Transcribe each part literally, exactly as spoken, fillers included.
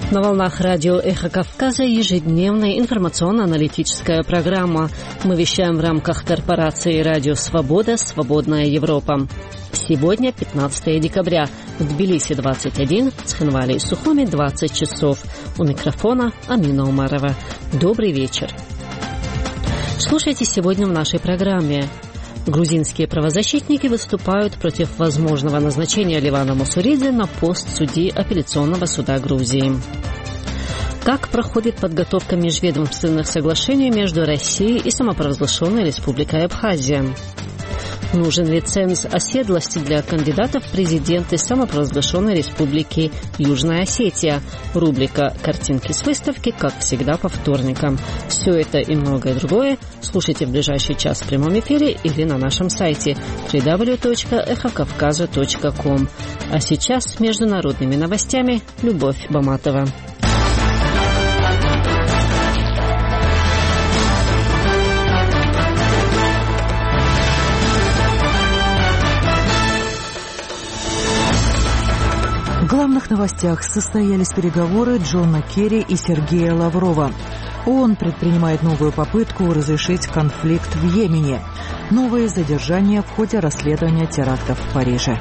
На волнах радио «Эхо Кавказа» ежедневная информационно-аналитическая программа. Мы вещаем в рамках корпорации «Радио Свобода. Свободная Европа». Сегодня пятнадцатое декабря. В Тбилиси двадцать один, в Цхинвале и Сухуми двадцать часов. У микрофона Амина Умарова. Добрый вечер. Слушайте сегодня в нашей программе. Грузинские правозащитники выступают против возможного назначения Левана Мусуридзе на пост судьи апелляционного суда Грузии. Как проходит подготовка межведомственных соглашений между Россией и самопровозглашенной Республикой Абхазия? Нужен ли ценз оседлости для кандидатов в президенты самопровозглашенной Республики Южная Осетия? Рубрика «Картинки с выставки», как всегда, по вторникам. Все это и многое другое слушайте в ближайший час в прямом эфире или на нашем сайте дабл ю дабл ю дабл ю точка эхо кавказа точка ком. А сейчас с международными новостями Любовь Баматова. В главных новостях состоялись переговоры Джона Керри и Сергея Лаврова. ООН предпринимает новую попытку разрешить конфликт в Йемене. Новые задержания в ходе расследования терактов в Париже.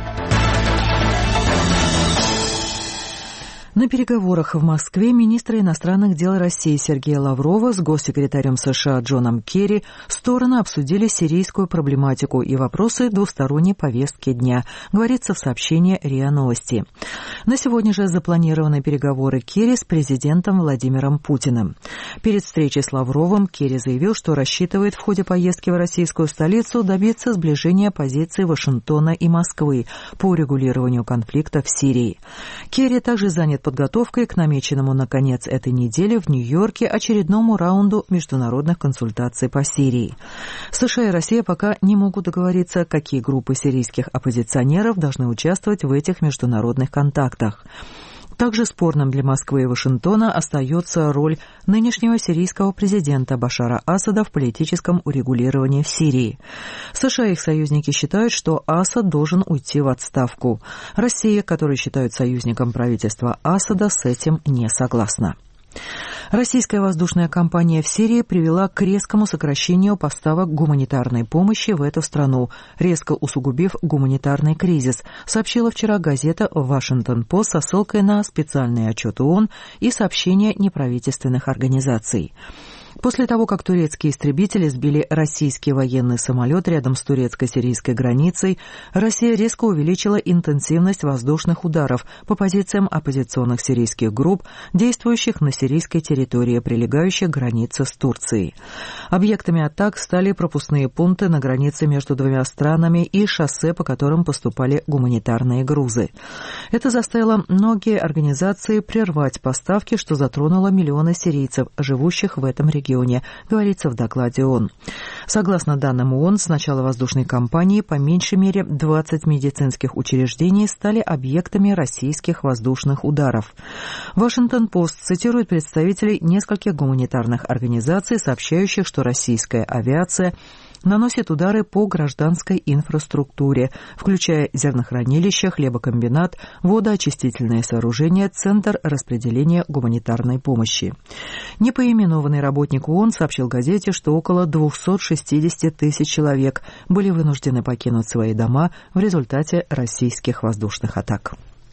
На переговорах в Москве министра иностранных дел России Сергея Лаврова с госсекретарем США Джоном Керри стороны обсудили сирийскую проблематику и вопросы двусторонней повестки дня, говорится в сообщении РИА Новости. На сегодня же запланированы переговоры Керри с президентом Владимиром Путиным. Перед встречей с Лавровым Керри заявил, что рассчитывает в ходе поездки в российскую столицу добиться сближения позиций Вашингтона и Москвы по урегулированию конфликта в Сирии. Керри также занят подготовкой к намеченному на конец этой недели в Нью-Йорке очередному раунду международных консультаций по Сирии. США и Россия пока не могут договориться, какие группы сирийских оппозиционеров должны участвовать в этих международных контактах. Также спорным для Москвы и Вашингтона остается роль нынешнего сирийского президента Башара Асада в политическом урегулировании в Сирии. США и их союзники считают, что Асад должен уйти в отставку. Россия, которую считают союзником правительства Асада, с этим не согласна. Российская воздушная компания в Сирии привела к резкому сокращению поставок гуманитарной помощи в эту страну, резко усугубив гуманитарный кризис, сообщила вчера газета «Вашингтон-Пост» со ссылкой на специальный отчет ООН и сообщения неправительственных организаций. После того, как турецкие истребители сбили российский военный самолет рядом с турецко-сирийской границей, Россия резко увеличила интенсивность воздушных ударов по позициям оппозиционных сирийских групп, действующих на сирийской территории, прилегающей к границе с Турцией. Объектами атак стали пропускные пункты на границе между двумя странами и шоссе, по которым поступали гуманитарные грузы. Это заставило многие организации прервать поставки, что затронуло миллионы сирийцев, живущих в этом регионе. регионе, говорится в докладе ООН. Согласно данным ООН, с начала воздушной кампании по меньшей мере двадцать медицинских учреждений стали объектами российских воздушных ударов. Вашингтон-Пост цитирует представителей нескольких гуманитарных организаций, сообщающих, что российская авиация наносит удары по гражданской инфраструктуре, включая зернохранилища, хлебокомбинат, водоочистительное сооружение, центр распределения гуманитарной помощи. Непоименованный работник ООН сообщил газете, что около двести шестьдесят тысяч человек были вынуждены покинуть свои дома в результате российских воздушных атак.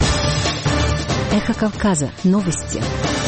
Эхо Кавказа. Новости.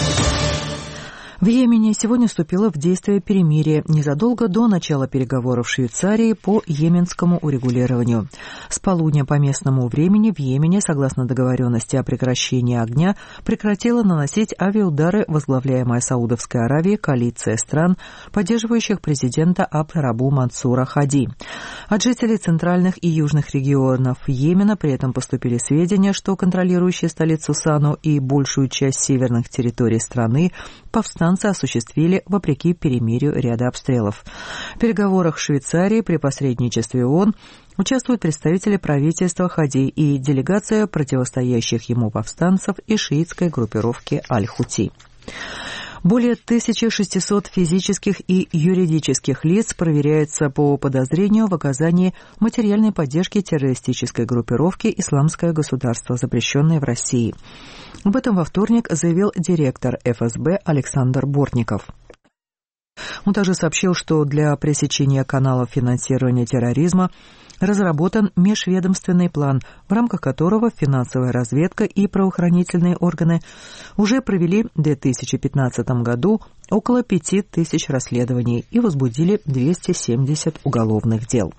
В Йемене сегодня вступило в действие перемирие незадолго до начала переговоров в Швейцарии по йеменскому урегулированию. С полудня по местному времени в Йемене, согласно договоренности о прекращении огня, прекратила наносить авиаудары возглавляемая Саудовской Аравией коалиция стран, поддерживающих президента Абд-Рабу Мансура Хади. От жителей центральных и южных регионов Йемена при этом поступили сведения, что контролирующие столицу Сану и большую часть северных территорий страны повстанцы осуществили вопреки перемирию ряда обстрелов. В переговорах в Швейцарии при посредничестве ООН участвуют представители правительства Хади и делегация противостоящих ему повстанцев и шиитской группировки Аль-Хути. Более тысячи шестисот физических и юридических лиц проверяются по подозрению в оказании материальной поддержки террористической группировке «Исламское государство», запрещенной в России. Об этом во вторник заявил директор эф эс бэ Александр Бортников. Он также сообщил, что для пресечения каналов финансирования терроризма разработан межведомственный план, в рамках которого финансовая разведка и правоохранительные органы уже провели в две тысячи пятнадцатом году около пяти тысяч расследований и возбудили двести семьдесят уголовных дел.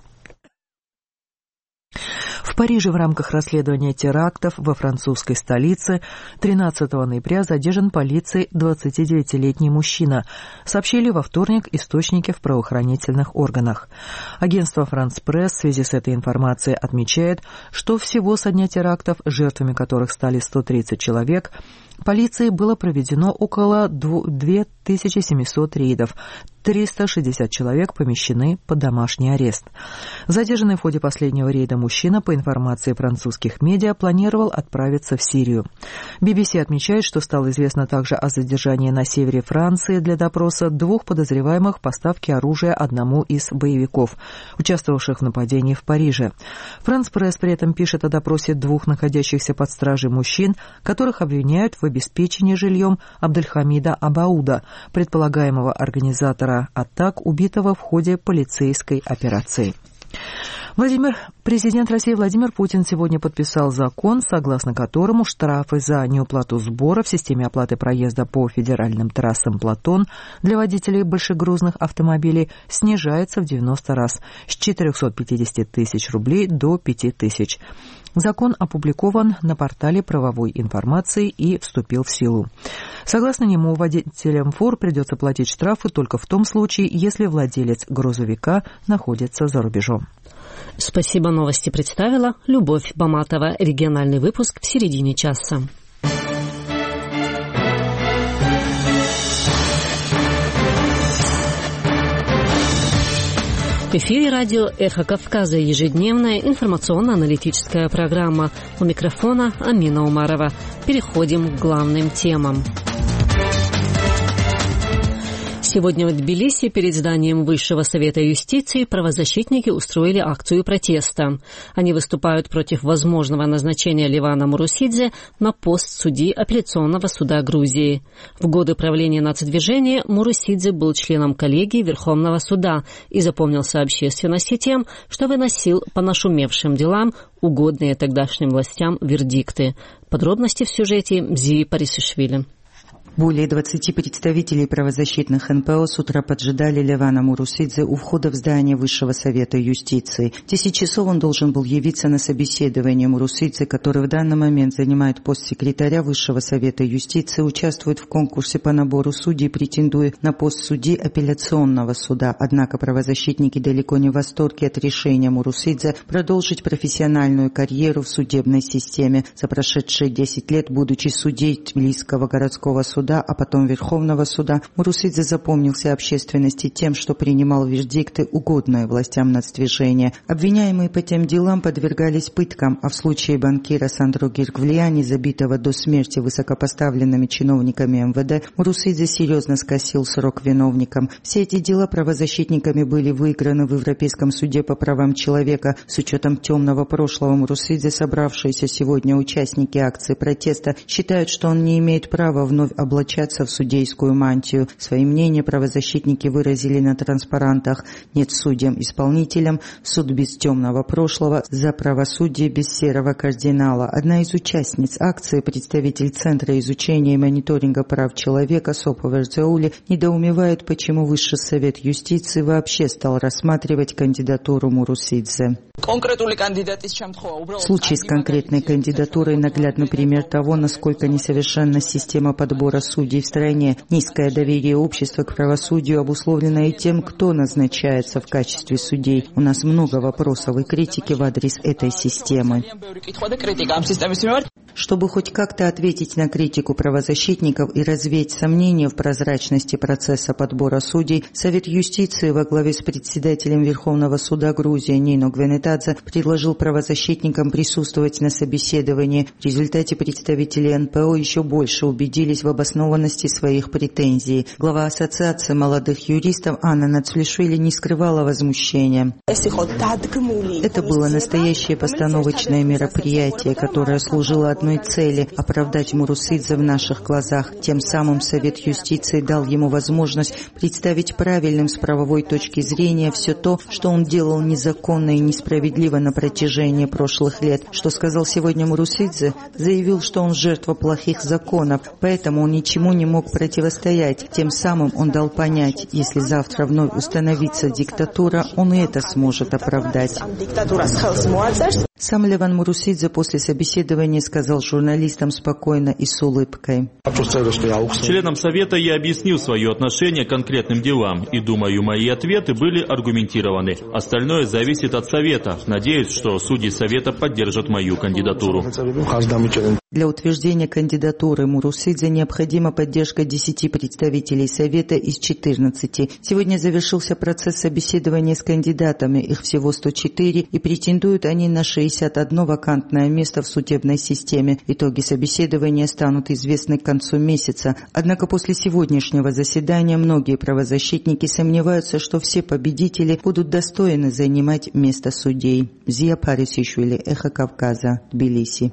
В Париже в рамках расследования терактов во французской столице тринадцатого ноября задержан полицией двадцатидевятилетний мужчина, сообщили во вторник источники в правоохранительных органах. Агентство «Франс Пресс» в связи с этой информацией отмечает, что всего со дня терактов, жертвами которых стали сто тридцать человек, полицией было проведено около две тысячи семьсот рейдов, триста шестьдесят человек помещены под домашний арест. Задержанный в ходе последнего рейда мужчина, по информации французских медиа, планировал отправиться в Сирию. би би си отмечает, что стало известно также о задержании на севере Франции для допроса двух подозреваемых в поставке оружия одному из боевиков, участвовавших в нападении в Париже. «Франс Пресс» при этом пишет о допросе двух находящихся под стражей мужчин, которых обвиняют в обеспечении жильем Абдельхамида Абауда, предполагаемого организатора атак, убитого в ходе полицейской операции. Владимир, президент России Владимир Путин сегодня подписал закон, согласно которому штрафы за неуплату сбора в системе оплаты проезда по федеральным трассам «Платон» для водителей большегрузных автомобилей снижается в девяносто раз с четырехсот пятидесяти тысяч рублей до пяти тысяч. Закон опубликован на портале правовой информации и вступил в силу. Согласно нему, водителям фур придется платить штрафы только в том случае, если владелец грузовика находится за рубежом. Спасибо, новости представила Любовь Баматова. Региональный выпуск в середине часа. В эфире радио «Эхо Кавказа», ежедневная информационно-аналитическая программа. У микрофона Амина Умарова. Переходим к главным темам. Сегодня в Тбилиси перед зданием Высшего совета юстиции правозащитники устроили акцию протеста. Они выступают против возможного назначения Левана Мурусидзе на пост судьи апелляционного суда Грузии. В годы правления нацдвижения Мурусидзе был членом коллегии Верховного суда и запомнился общественности тем, что выносил по нашумевшим делам угодные тогдашним властям вердикты. Подробности в сюжете Зии Парисишвили. Более двадцати представителей правозащитных эн пэ о с утра поджидали Левана Мурусидзе у входа в здание Высшего совета юстиции. В десять часов он должен был явиться на собеседование. Мурусидзе, который в данный момент занимает пост секретаря Высшего совета юстиции, участвует в конкурсе по набору судей, претендуя на пост судьи апелляционного суда. Однако правозащитники далеко не в восторге от решения Мурусидзе продолжить профессиональную карьеру в судебной системе. За прошедшие десять лет, будучи судьей Тбилисского городского суда, а потом Верховного суда, Мурусидзе запомнился общественности тем, что принимал вердикты, угодные властям нацдвижения. Обвиняемые по тем делам подвергались пыткам, а в случае банкира Сандро Гиргвлиани, забитого до смерти высокопоставленными чиновниками эм вэ дэ, Мурусидзе серьезно скосил срок виновникам. Все эти дела правозащитниками были выиграны в Европейском суде по правам человека. С учетом темного прошлого Мурусидзе, собравшиеся сегодня участники акции протеста, считают, что он не имеет права вновь облачаться в судейскую мантию. Свои мнения правозащитники выразили на транспарантах: «Нет судьям-исполнителям, суд без темного прошлого, за правосудие без серого кардинала». Одна из участниц акции, представитель Центра изучения и мониторинга прав человека Сопа Верзеули, недоумевает, почему Высший совет юстиции вообще стал рассматривать кандидатуру Мурусидзе. Случай с конкретной кандидатурой — наглядный пример того, насколько несовершенна система подбора судей в стране. Низкое доверие общества к правосудию обусловлено и тем, кто назначается в качестве судей. У нас много вопросов и критики в адрес этой системы. Чтобы хоть как-то ответить на критику правозащитников и развеять сомнения в прозрачности процесса подбора судей, Совет юстиции во главе с председателем Верховного суда Грузии Нино Гвенетадзе предложил правозащитникам присутствовать на собеседовании. В результате представители эн пэ о еще больше убедились в обоснованности своих претензий. Глава Ассоциации молодых юристов Анна Нацвлишвили не скрывала возмущения. Это было настоящее постановочное мероприятие, которое служило одной цели – оправдать Мурусидзе в наших глазах. Тем самым Совет юстиции дал ему возможность представить правильным с правовой точки зрения все то, что он делал незаконно и несправедливо на протяжении прошлых лет. Что сказал сегодня Мурусидзе? Заявил, что он жертва плохих законов, поэтому он ничему не мог противостоять. Тем самым он дал понять, если завтра вновь установится диктатура, он и это сможет оправдать. Сам Леван Мурусидзе после собеседования сказал журналистам спокойно и с улыбкой. Членам Совета я объяснил свое отношение к конкретным делам, и, думаю, мои ответы были аргументированы. Остальное зависит от Совета. Надеюсь, что судьи Совета поддержат мою кандидатуру. Для утверждения кандидатуры Мурусидзе необходима поддержка десяти представителей Совета из четырнадцати. Сегодня завершился процесс собеседования с кандидатами, их всего сто четыре, и претендуют они на шестьдесят одно вакантное место в судебной системе. Итоги собеседования станут известны к концу месяца. Однако после сегодняшнего заседания многие правозащитники сомневаются, что все победители будут достойны занимать место судей. Зия Парисишвили, Эхо Кавказа, Тбилиси.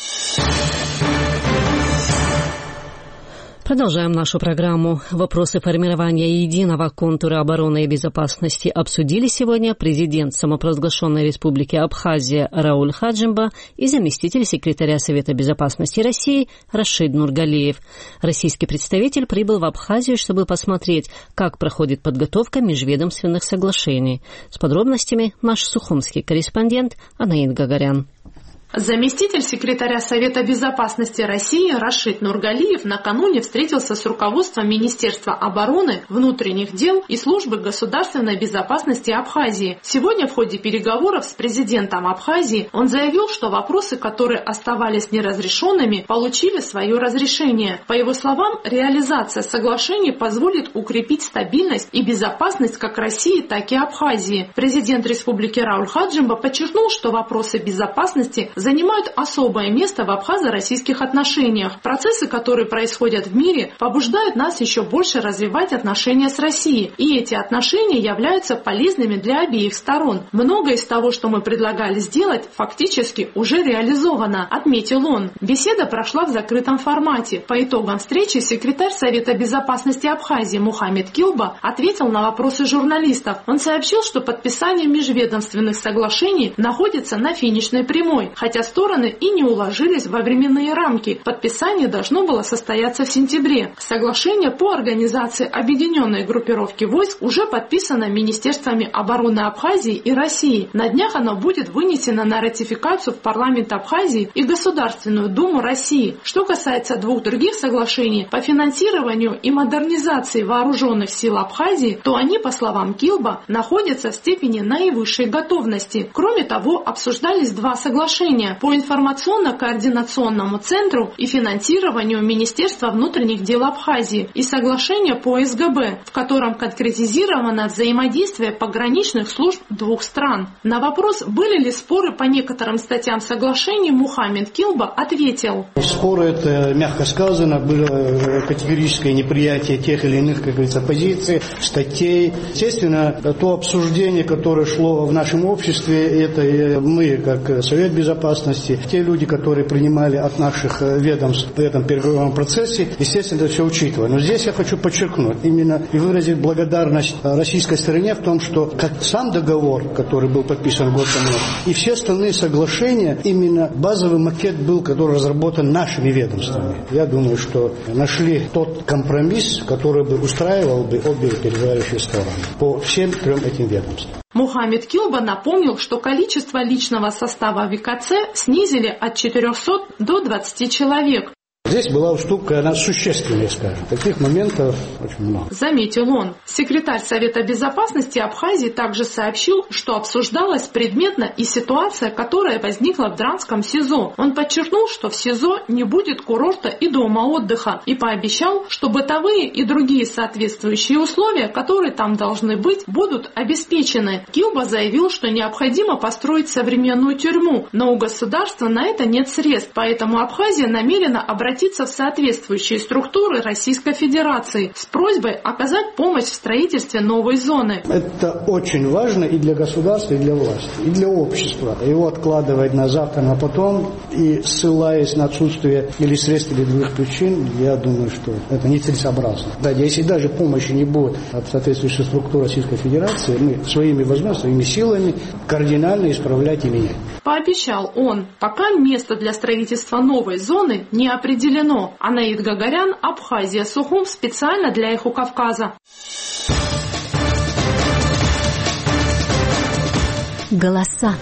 Продолжаем нашу программу. Вопросы формирования единого контура обороны и безопасности обсудили сегодня президент самопровозглашенной республики Абхазия Рауль Хаджимба и заместитель секретаря Совета безопасности России Рашид Нургалиев. Российский представитель прибыл в Абхазию, чтобы посмотреть, как проходит подготовка межведомственных соглашений. С подробностями наш сухумский корреспондент Анаид Гагарян. Заместитель секретаря Совета безопасности России Рашид Нургалиев накануне встретился с руководством Министерства обороны, внутренних дел и службы государственной безопасности Абхазии. Сегодня в ходе переговоров с президентом Абхазии он заявил, что вопросы, которые оставались неразрешенными, получили свое разрешение. По его словам, реализация соглашений позволит укрепить стабильность и безопасность как России, так и Абхазии. Президент республики Рауль Хаджимба подчеркнул, что вопросы безопасности занимают особое место в абхазо-российских отношениях. Процессы, которые происходят в мире, побуждают нас еще больше развивать отношения с Россией. И эти отношения являются полезными для обеих сторон. Многое из того, что мы предлагали сделать, фактически уже реализовано, отметил он. Беседа прошла в закрытом формате. По итогам встречи секретарь Совета безопасности Абхазии Мухаммед Килба ответил на вопросы журналистов. Он сообщил, что подписание межведомственных соглашений находится на финишной прямой, хотя стороны и не уложились во временные рамки. Подписание должно было состояться в сентябре. Соглашение по организации объединенной группировки войск уже подписано Министерствами обороны Абхазии и России. На днях оно будет вынесено на ратификацию в парламент Абхазии и Государственную Думу России. Что касается двух других соглашений по финансированию и модернизации вооруженных сил Абхазии, то они, по словам Килба, находятся в степени наивысшей готовности. Кроме того, обсуждались два соглашения по информационно-координационному центру и финансированию Министерства внутренних дел Абхазии и соглашение по эс гэ бэ, в котором конкретизировано взаимодействие пограничных служб двух стран. На вопрос, были ли споры по некоторым статьям соглашений, Мухаммед Килба ответил. Споры, это мягко сказано, было категорическое неприятие тех или иных, как говорится, позиций, статей. Естественно, то обсуждение, которое шло в нашем обществе, это мы, как Совет безопасности, те люди, которые принимали от наших ведомств в этом переговорном процессе, естественно, это все учитывая. Но здесь я хочу подчеркнуть именно и выразить благодарность российской стороне в том, что как сам договор, который был подписан год тому, и все остальные соглашения, именно базовый макет был, который разработан нашими ведомствами. Я думаю, что нашли тот компромисс, который бы устраивал бы обе переговорящие стороны по всем трем этим ведомствам. Мухаммед Килба напомнил, что количество личного состава вэ ка цэ снизили от четырехсот до двадцати человек. Здесь была уступка, она существенная, скажем. Таких моментов очень много. Заметил он. Секретарь Совета Безопасности Абхазии также сообщил, что обсуждалась предметно и ситуация, которая возникла в Дранском СИЗО. Он подчеркнул, что в СИЗО не будет курорта и дома отдыха, и пообещал, что бытовые и другие соответствующие условия, которые там должны быть, будут обеспечены. Килба заявил, что необходимо построить современную тюрьму, но у государства на это нет средств, поэтому Абхазия намерена обратиться в соответствующие структуры Российской Федерации с просьбой оказать помощь в строительстве новой зоны. Это очень важно и для государства, и для власти, и для общества. Его откладывать на завтра, на потом, и ссылаясь на отсутствие или средств, или других причин, я думаю, что это нецелесообразно. Да, если даже помощи не будет от соответствующей структуры Российской Федерации, мы своими возможностями, своими силами кардинально исправлять и менять. Пообещал он, пока место для строительства новой зоны не определено. Анаид Гагарян, Абхазия, Сухум, специально для Эхо Кавказа. Голоса.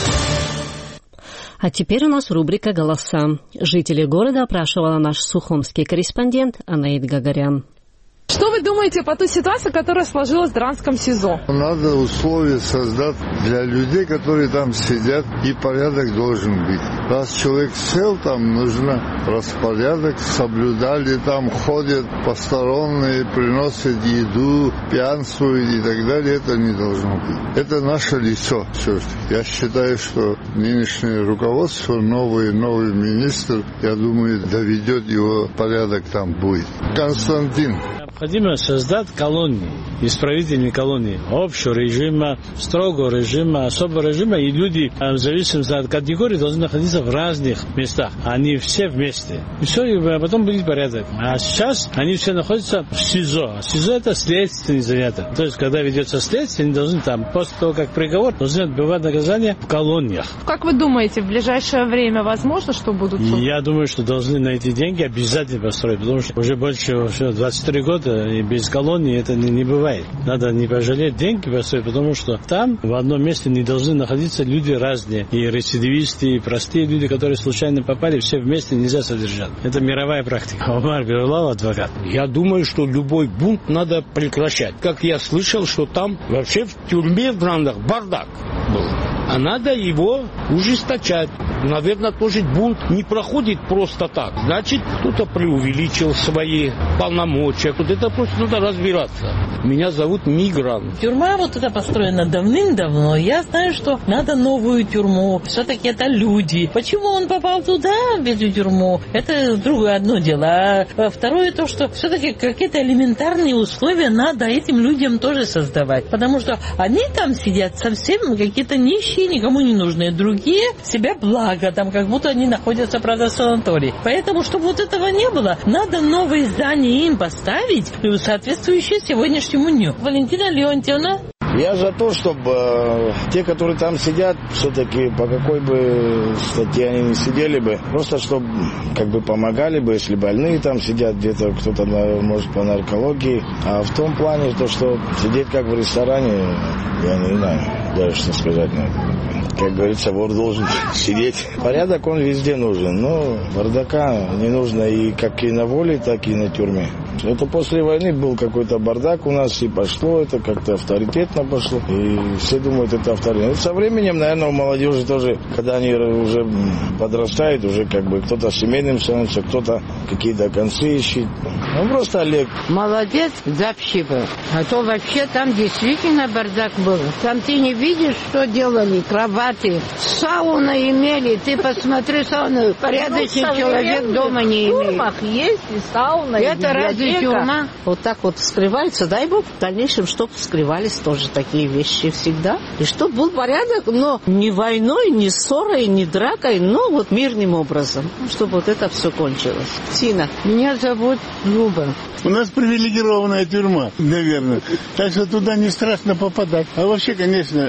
А теперь у нас рубрика «Голоса». Жители города опрашивала наш сухумский корреспондент Анаид Гагарян. Что вы думаете по той ситуации, которая сложилась в Дранском СИЗО? Надо условия создать для людей, которые там сидят, и порядок должен быть. Раз человек сел, там нужно распорядок, соблюдали, там ходят посторонние, приносят еду, пьянствуют и так далее. Это не должно быть. Это наше лицо. Все. Я считаю, что нынешнее руководство, новый, новый министр, я думаю, доведет его, порядок там будет. Константин. Необходимо создать колонии, исправительные колонии, общего режима, строгого режима, особого режима, и люди, в зависимости от категории, должны находиться в разных местах. Они все вместе. И все, и потом будет порядок. А сейчас они все находятся в СИЗО. А СИЗО — это следственный изолятор. То есть, когда ведется следствие, они должны там, после того, как приговор, должны отбывать наказание в колониях. Как вы думаете, в ближайшее время возможно, что будут? Я думаю, что должны на эти деньги обязательно построить, потому что уже больше двадцать три года и без колонии это не, не бывает. Надо не пожалеть деньги построить, потому что там в одном месте не должны находиться люди разные. И рецидивисты, и простые люди, которые случайно попали, все вместе нельзя содержать. Это мировая практика. Омар Бируллов, адвокат. Я думаю, что любой бунт надо прекращать. Как я слышал, что там вообще в тюрьме в Грандах бардак был. А надо его ужесточать. Наверное, тоже бунт не проходит просто так. Значит, кто-то преувеличил свои полномочия. Вот это просто надо разбираться. Меня зовут Мигрант. Тюрьма вот эта построена давным-давно. Я знаю, что надо новую тюрьму. Все-таки это люди. Почему он попал туда, в эту тюрьму? Это другое одно дело. А второе то, что все-таки какие-то элементарные условия надо этим людям тоже создавать. Потому что они там сидят совсем какие-то нищие, никому не нужные. Другие себя благо, там как будто они находятся, правда, в санатории. Поэтому, чтобы вот этого не было, надо новые здания им поставить, соответствующие сегодняшнему дню. Валентина Леонтьевна. Я за то, чтобы э, те, которые там сидят, все-таки по какой бы статье они не сидели бы, просто чтобы как бы помогали бы, если больные там сидят, где-то кто-то может по наркологии. А в том плане, то, что сидеть как в ресторане, я не знаю даже что сказать на это. Как говорится, вор должен сидеть. Порядок он везде нужен, но бардака не нужно и как и на воле, так и на тюрьме. Это после войны был какой-то бардак у нас, и пошло это как-то авторитетно пошло. И все думают, это авторитет. Со временем, наверное, у молодежи тоже, когда они уже подрастают, уже как бы кто-то семейным становится, кто-то какие-то концы ищет. Ну, просто Олег. Молодец, Запщипов. А то вообще там действительно бардак был. Там ты не видишь, что делали, кровати. Сауна имели, ты посмотри, сауну. Порядочный ну, человек дома не имеет. В тюрьмах есть и сауна, и это разве тюрьма? Вот так вот вскрываются, дай Бог, в дальнейшем, чтобы вскрывались тоже такие вещи всегда. И чтобы был порядок, но не войной, не ссорой, не дракой, но вот мирным образом. Чтобы вот это все кончилось. Тина. Меня зовут Люба. У нас привилегированная тюрьма, наверное. Так что туда не страшно попадать. А вообще, конечно,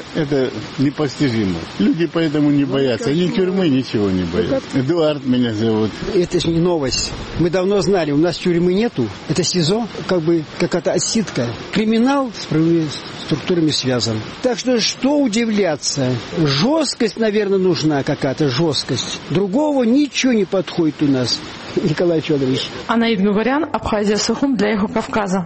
меня это непостижимо. Люди поэтому не боятся. Ни тюрьмы, ничего не боятся. Эдуард меня зовут. Это же не новость. Мы давно знали, у нас тюрьмы нету. Это СИЗО, как бы какая-то отсидка. Криминал с правовыми структурами связан. Так что что удивляться? Жесткость, наверное, нужна какая-то жесткость. Другого ничего не подходит у нас. Николай Федорович. Анаид Гугарян, Абхазия, Сухум для Эхо Кавказа.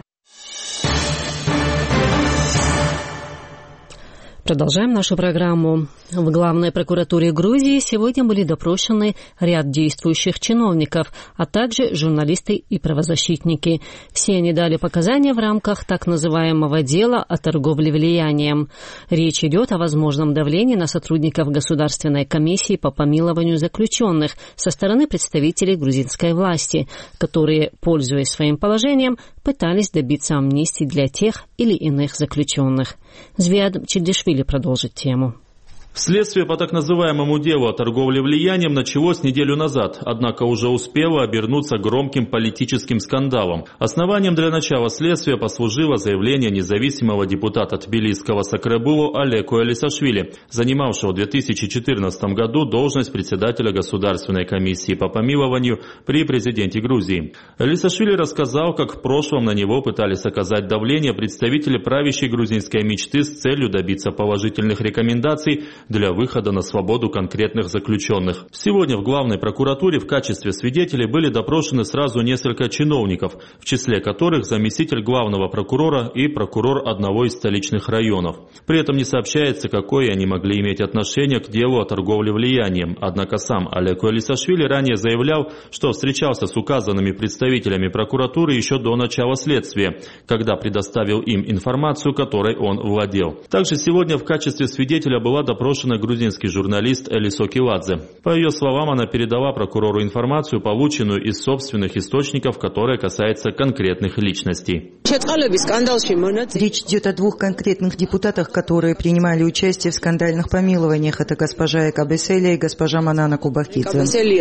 Продолжаем нашу программу. В Главной прокуратуре Грузии сегодня были допрошены ряд действующих чиновников, а также журналисты и правозащитники. Все они дали показания в рамках так называемого дела о торговле влиянием. Речь идет о возможном давлении на сотрудников Государственной комиссии по помилованию заключенных со стороны представителей грузинской власти, которые, пользуясь своим положением, пытались добиться амнистии для тех или иных заключенных. Звиад Чильдишвили продолжит тему. Следствие по так называемому делу о торговле влиянием началось неделю назад, однако уже успело обернуться громким политическим скандалом. Основанием для начала следствия послужило заявление независимого депутата тбилисского Сакребулу Алеко Элисашвили, занимавшего в две тысячи четырнадцатом году должность председателя Государственной комиссии по помилованию при президенте Грузии. Элисашвили рассказал, как в прошлом на него пытались оказать давление представители правящей грузинской мечты с целью добиться положительных рекомендаций для выхода на свободу конкретных заключенных. Сегодня в Главной прокуратуре в качестве свидетелей были допрошены сразу несколько чиновников, в числе которых заместитель главного прокурора и прокурор одного из столичных районов. При этом не сообщается, какое они могли иметь отношение к делу о торговле влиянием. Однако сам Алеко Элисашвили ранее заявлял, что встречался с указанными представителями прокуратуры еще до начала следствия, когда предоставил им информацию, которой он владел. Также сегодня в качестве свидетеля была допрошена грузинский журналист Элисо Киладзе. По ее словам, она передала прокурору информацию, полученную из собственных источников, которая касается конкретных личностей. Речь идет о двух конкретных депутатах, которые принимали участие в скандальных помилованиях. Это госпожа Экобеселия и госпожа Манана Кобахидзе.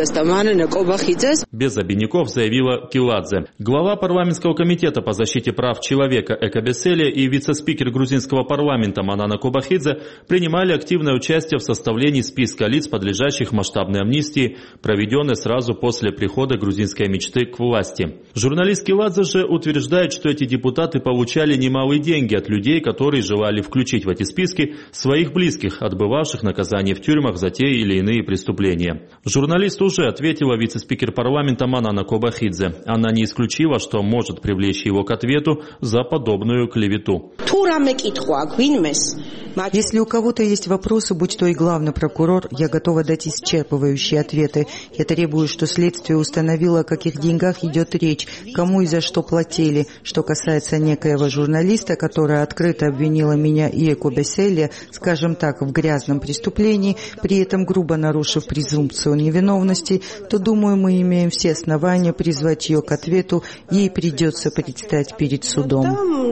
Без обиняков заявила Киладзе. Глава парламентского комитета по защите прав человека Экобеселия и вице-спикер грузинского парламента Манана Кобахидзе принимали активное участие в составлении списка лиц, подлежащих масштабной амнистии, проведенной сразу после прихода грузинской мечты к власти. Журналист Киладзе же утверждает, что эти депутаты получали немалые деньги от людей, которые желали включить в эти списки своих близких, отбывавших наказание в тюрьмах за те или иные преступления. Журналист уже ответила вице-спикер парламента Манана Кобахидзе. Она не исключила, что может привлечь его к ответу за подобную клевету. Если у кого-то есть вопросы, будь то и главный прокурор, я готова дать исчерпывающие ответы. Я требую, что следствие установило, о каких деньгах идет речь, кому и за что платили. Что касается некоего журналиста, которая открыто обвинила меня и Экобеселия, скажем так, в грязном преступлении, при этом грубо нарушив презумпцию невиновности, то, думаю, мы имеем все основания призвать ее к ответу, ей придется предстать перед судом.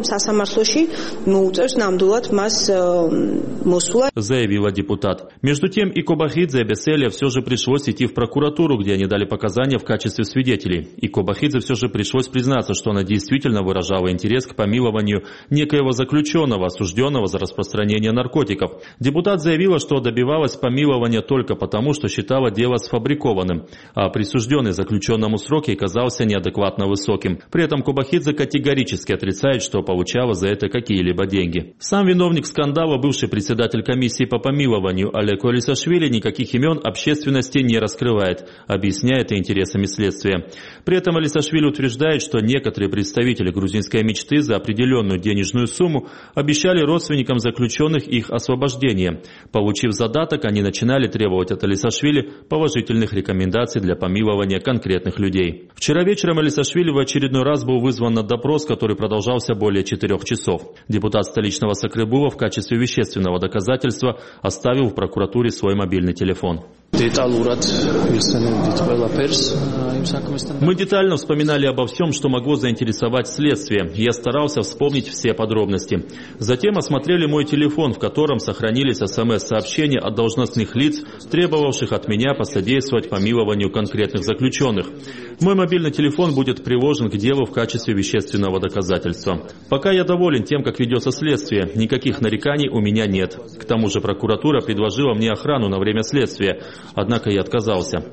Заявила депутат. Между тем и Кобахидзе и Беселия все же пришлось идти в прокуратуру, где они дали показания в качестве свидетелей. И Кобахидзе все же пришлось признаться, что она действительно выражала интерес к помилованию некоего заключенного, осужденного за распространение наркотиков. Депутат заявила, что добивалась помилования только потому, что считала дело сфабрикованным, а присужденный заключенному сроке казался неадекватно высоким. При этом Кобахидзе категорически отрицает, что получала за это какие-либо деньги. Сам виновник скандала, бывший председатель комиссии по помилованию Алеко Элисашвили, никаких имен общественности не раскрывает, объясняя это интересами следствия. При этом Элисашвили утверждает, что некоторые представители грузинской мечты за определенную денежную сумму обещали родственникам заключенных их освобождение. Получив задаток, они начинали требовать от Элисашвили положительных рекомендаций для помилования конкретных людей. Вчера вечером Элисашвили в очередной раз был вызван на допрос, который продолжался более четырех часов. Депутат столичного Сакребула в качестве вещественного доказательства оставил в прокуратуре свой мобильный телефон. Мы детально вспоминали обо всем, что могло заинтересовать следствие. Я старался вспомнить все подробности. Затем осмотрели мой телефон, в котором сохранились СМС-сообщения от должностных лиц, требовавших от меня посодействовать помилованию конкретных заключенных. Мой мобильный телефон будет приложен к делу в качестве вещественного доказательства. Пока я доволен тем, как ведется следствие. Никаких нареканий у меня нет. К тому же прокуратура предложила мне охрану на время следствия. Однако я отказался,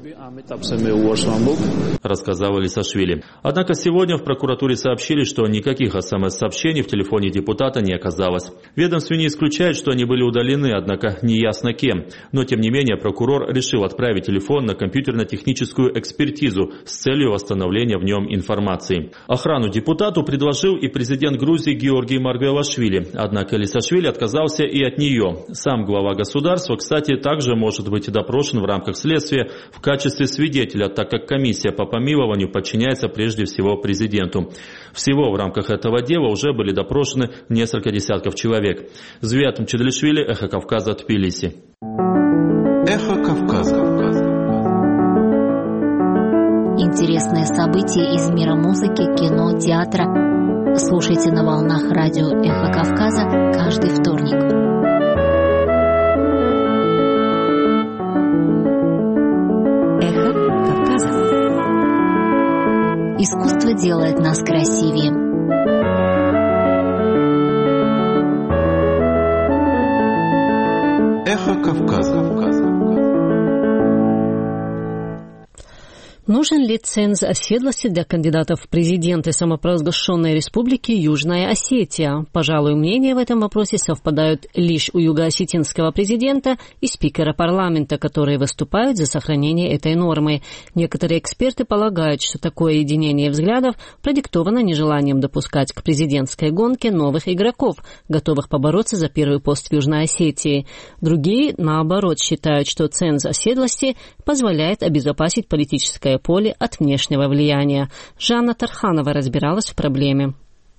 рассказал Элисашвили. Однако сегодня в прокуратуре сообщили, что никаких СМС-сообщений в телефоне депутата не оказалось. В ведомстве не исключает, что они были удалены, однако неясно кем. Но тем не менее прокурор решил отправить телефон на компьютерно-техническую экспертизу с целью восстановления в нем информации. Охрану депутату предложил и президент Грузии Георгий Маргвелашвили. Однако Элисашвили отказался и от нее. Сам глава государства, кстати, также может быть допрошен в рамках следствия в качестве свидетеля, так как комиссия по помилованию подчиняется прежде всего президенту. Всего в рамках этого дела уже были допрошены несколько десятков человек. Звят Мчедлишвили, Эхо Кавказа, Тбилиси. Эхо Кавказа. Интересные события из мира музыки, кино, театра. Слушайте на волнах радио Эхо Кавказа каждый вторник. Искусство делает нас красивее. Эхо Кавказа. Нужен ли ценз оседлости для кандидатов в президенты самопровозглашенной республики Южная Осетия? Пожалуй, мнения в этом вопросе совпадают лишь у юго-осетинского президента и спикера парламента, которые выступают за сохранение этой нормы. Некоторые эксперты полагают, что такое единение взглядов продиктовано нежеланием допускать к президентской гонке новых игроков, готовых побороться за первый пост в Южной Осетии. Другие, наоборот, считают, что ценз оседлости позволяет обезопасить политическое поле от внешнего влияния. Жанна Тарханова разбиралась в проблеме.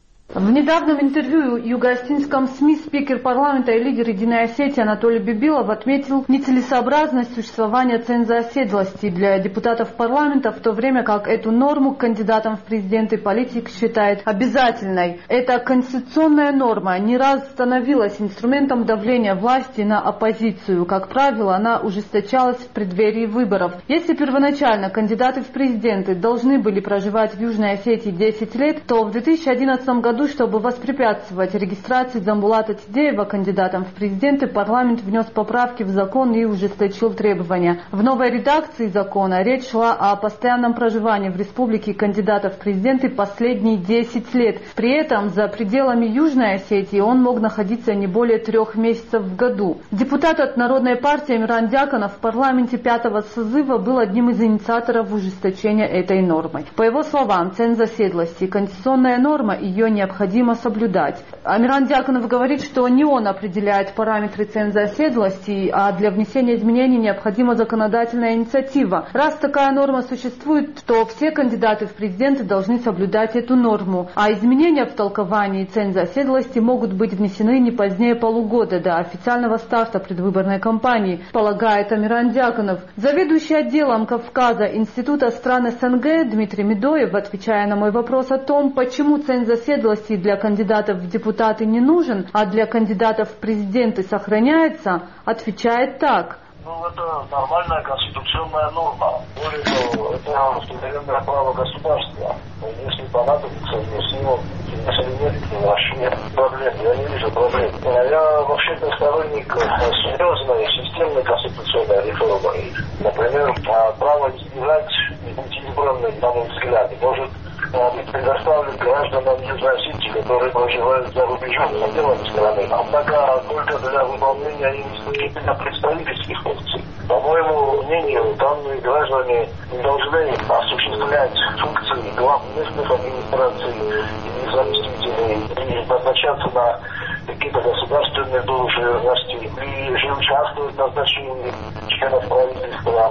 В недавнем интервью юго-осетинском СМИ спикер парламента и лидер Единой Осетии Анатолий Бибилов отметил нецелесообразность существования ценза оседлости для депутатов парламента, в то время как эту норму кандидатам в президенты политик считает обязательной. Эта конституционная норма не раз становилась инструментом давления власти на оппозицию. Как правило, она ужесточалась в преддверии выборов. Если первоначально кандидаты в президенты должны были проживать в Южной Осетии десять лет, то в две тысячи одиннадцатом году, чтобы воспрепятствовать регистрации Дзамбулата Тидеева кандидатом в президенты, парламент внес поправки в закон и ужесточил требования. В новой редакции закона речь шла о постоянном проживании в республике кандидатов в президенты последние десять лет. При этом за пределами Южной Осетии он мог находиться не более трех месяцев в году. Депутат от Народной партии Амиран Дьяконов в парламенте пятого созыва был одним из инициаторов ужесточения этой нормы. По его словам, ценз оседлости – конституционная норма, ее необходимо необходимо соблюдать. Амиран Дьяконов говорит, что не он определяет параметры ценза оседлости, а для внесения изменений необходима законодательная инициатива. Раз такая норма существует, то все кандидаты в президенты должны соблюдать эту норму, а изменения в толковании ценза оседлости могут быть внесены не позднее полугода до официального старта предвыборной кампании, полагает Амиран Дьяконов. Заведующий отделом Кавказа Института стран СНГ Дмитрий Медоев, отвечая на мой вопрос о том, почему ценз оседлости для кандидатов в депутаты не нужен, а для кандидатов в президенты сохраняется, отвечает так. Ну, это нормальная конституционная норма. Более того, это суверенное право государства. Если понадобится, если его если нет, вообще нет проблем. Я не вижу проблем. Я вообще-то сторонник серьезной, системной конституционной реформы. Например, право избирать и быть избранным, на мой взгляд, может быть предоставлен гражданам Южной Осетии, которые проживают за рубежом, с отделом страны. Однако только для выполнения исключительно представительских функций. По моему мнению, данные граждане не должны осуществлять функции глав местных администраций и заместителей и назначаться на какие-то государственные должности и же участвовать в назначении членов правительства.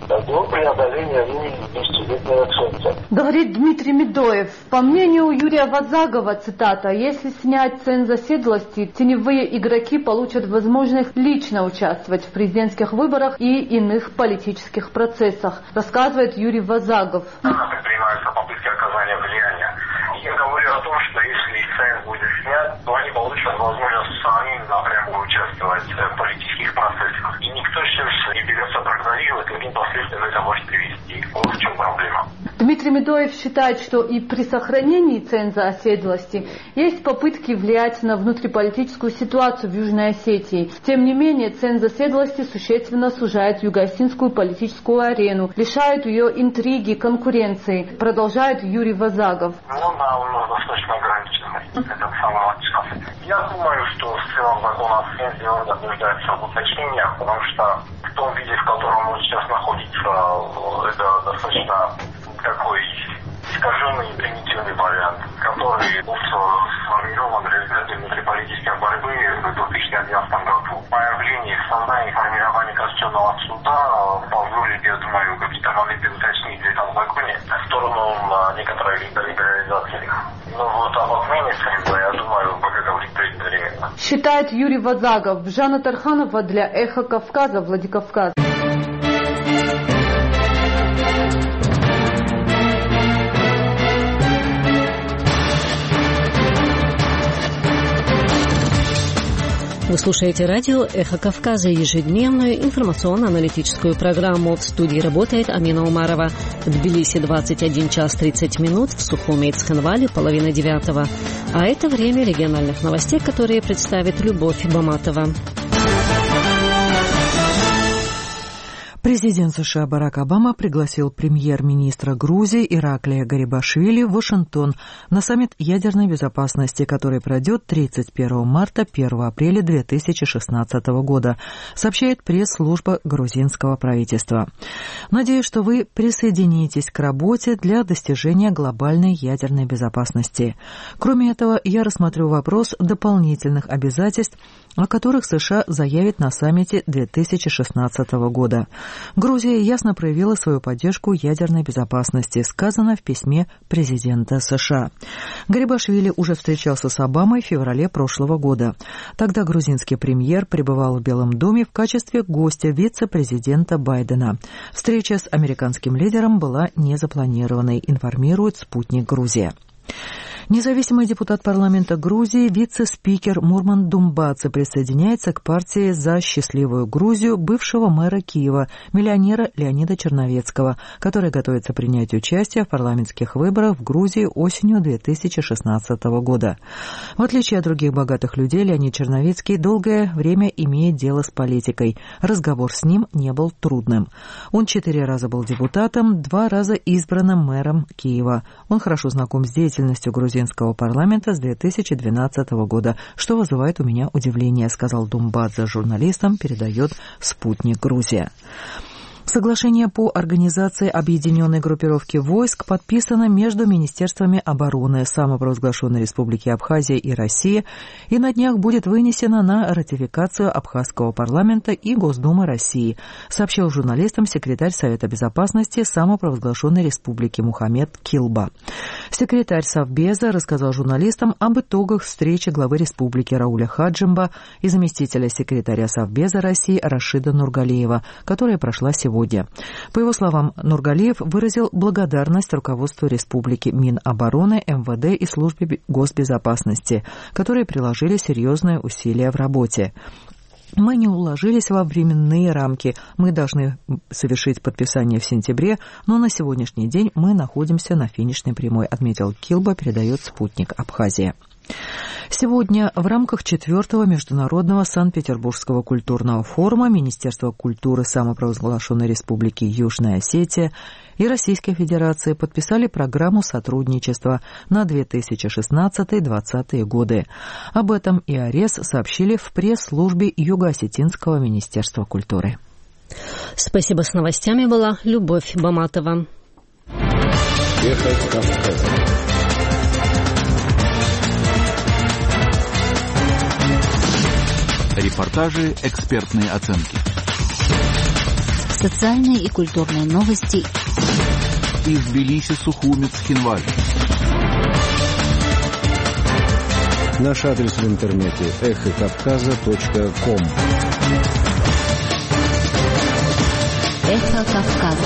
до преодоления линии десятилетнего центра. Говорит Дмитрий Медоев. По мнению Юрия Вазагова, цитата, если снять ценз оседлости, теневые игроки получат возможность лично участвовать в президентских выборах и иных политических процессах, рассказывает Юрий Вазагов. Предпринимаются попытки оказания влияния. Я говорю о том, что если ценз будет снят, то они получат возможность самим напрямую участвовать в политических процессах. И никто сейчас не берется прогнозировать, каким последствиям это может привести. Вот в чем проблема. Дмитрий Медоев считает, что и при сохранении ценза оседлости есть попытки влиять на внутриполитическую ситуацию в Южной Осетии. Тем не менее, ценз оседлости существенно сужает юго-осетинскую политическую арену, лишает ее интриги, конкуренции, продолжает Юрий Вазагов. Ну, да, он достаточно ограничен. Это самое начало. Я думаю, что в целом закон о цензе он нуждается в уточнениях, потому что в том виде, в котором он сейчас находится, это достаточно такой искаженный и примитивный вариант, который был сформирован в результате внутриполитической борьбы в две тысячи одиннадцатом году. Появление, создание и формирование Конституционного суда позволит, я думаю, какие-то моменты уточнить в этом законе в сторону некоторой либерализации. Но вот об отмене ценза, я думаю, пока говорить преждевременно. Считает Юрий Вазагов. Жанна Тарханова для «Эхо Кавказа», Владикавказ. Вы слушаете радио «Эхо Кавказа», ежедневную информационно-аналитическую программу. В студии работает Амина Умарова. В Тбилиси двадцать один час тридцать минут, в Сухуме и Цхинвале половина девятого. А это время региональных новостей, которые представит Любовь Баматова. Президент США Барак Обама пригласил премьер-министра Грузии Ираклия Гарибашвили в Вашингтон на саммит ядерной безопасности, который пройдет тридцать первого марта — первого апреля две тысячи шестнадцатого года, сообщает пресс-служба грузинского правительства. Надеюсь, что вы присоединитесь к работе для достижения глобальной ядерной безопасности. Кроме этого, я рассмотрю вопрос дополнительных обязательств, о которых США заявит на саммите две тысячи шестнадцатого года. Грузия ясно проявила свою поддержку ядерной безопасности, сказано в письме президента США. Гарибашвили уже встречался с Обамой в феврале прошлого года. Тогда грузинский премьер пребывал в Белом доме в качестве гостя вице-президента Байдена. Встреча с американским лидером была незапланированной, информирует «Спутник Грузия». Независимый депутат парламента Грузии, вице-спикер Мурман Думбадзе присоединяется к партии «За счастливую Грузию» бывшего мэра Киева, миллионера Леонида Черновецкого, который готовится принять участие в парламентских выборах в Грузии осенью две тысячи шестнадцатого года. В отличие от других богатых людей, Леонид Черновецкий долгое время имеет дело с политикой. Разговор с ним не был трудным. Он четыре раза был депутатом, два раза избранным мэром Киева. Он хорошо знаком с деятельностью грузинского парламента с две тысячи двенадцатого года, что вызывает у меня удивление, сказал Думбадзе журналистам, передает «Спутник Грузия». Соглашение по организации объединенной группировки войск подписано между Министерствами обороны самопровозглашенной Республики Абхазия и России и на днях будет вынесено на ратификацию Абхазского парламента и Госдумы России, сообщил журналистам секретарь Совета безопасности самопровозглашенной Республики Мухаммед Килба. Секретарь Совбеза рассказал журналистам об итогах встречи главы республики Рауля Хаджимба и заместителя секретаря Совбеза России Рашида Нургалиева, которая прошла сегодня. По его словам, Нургалиев выразил благодарность руководству республики, Минобороны, эм вэ дэ и службе госбезопасности, которые приложили серьезные усилия в работе. Мы не уложились во временные рамки. Мы должны совершить подписание в сентябре, но на сегодняшний день мы находимся на финишной прямой, отметил Килба, передает «Спутник Абхазия». Сегодня в рамках четвертого международного Санкт-Петербургского культурного форума Министерство культуры самопровозглашенной Республики Южная Осетия и Российской Федерации подписали программу сотрудничества на две тысячи шестнадцатый — две тысячи двадцатые годы. Об этом и АРЕС сообщили в пресс-службе Юго-Осетинского Министерства культуры. Спасибо. С новостями была Любовь Баматова. Эхо Кавказа. Репортажи, экспертные оценки. Социальные и культурные новости. Из Тбилиси, Сухумец, Хинвали. Наш адрес в интернете эхо кавказа точка ком. Эхо Кавказа.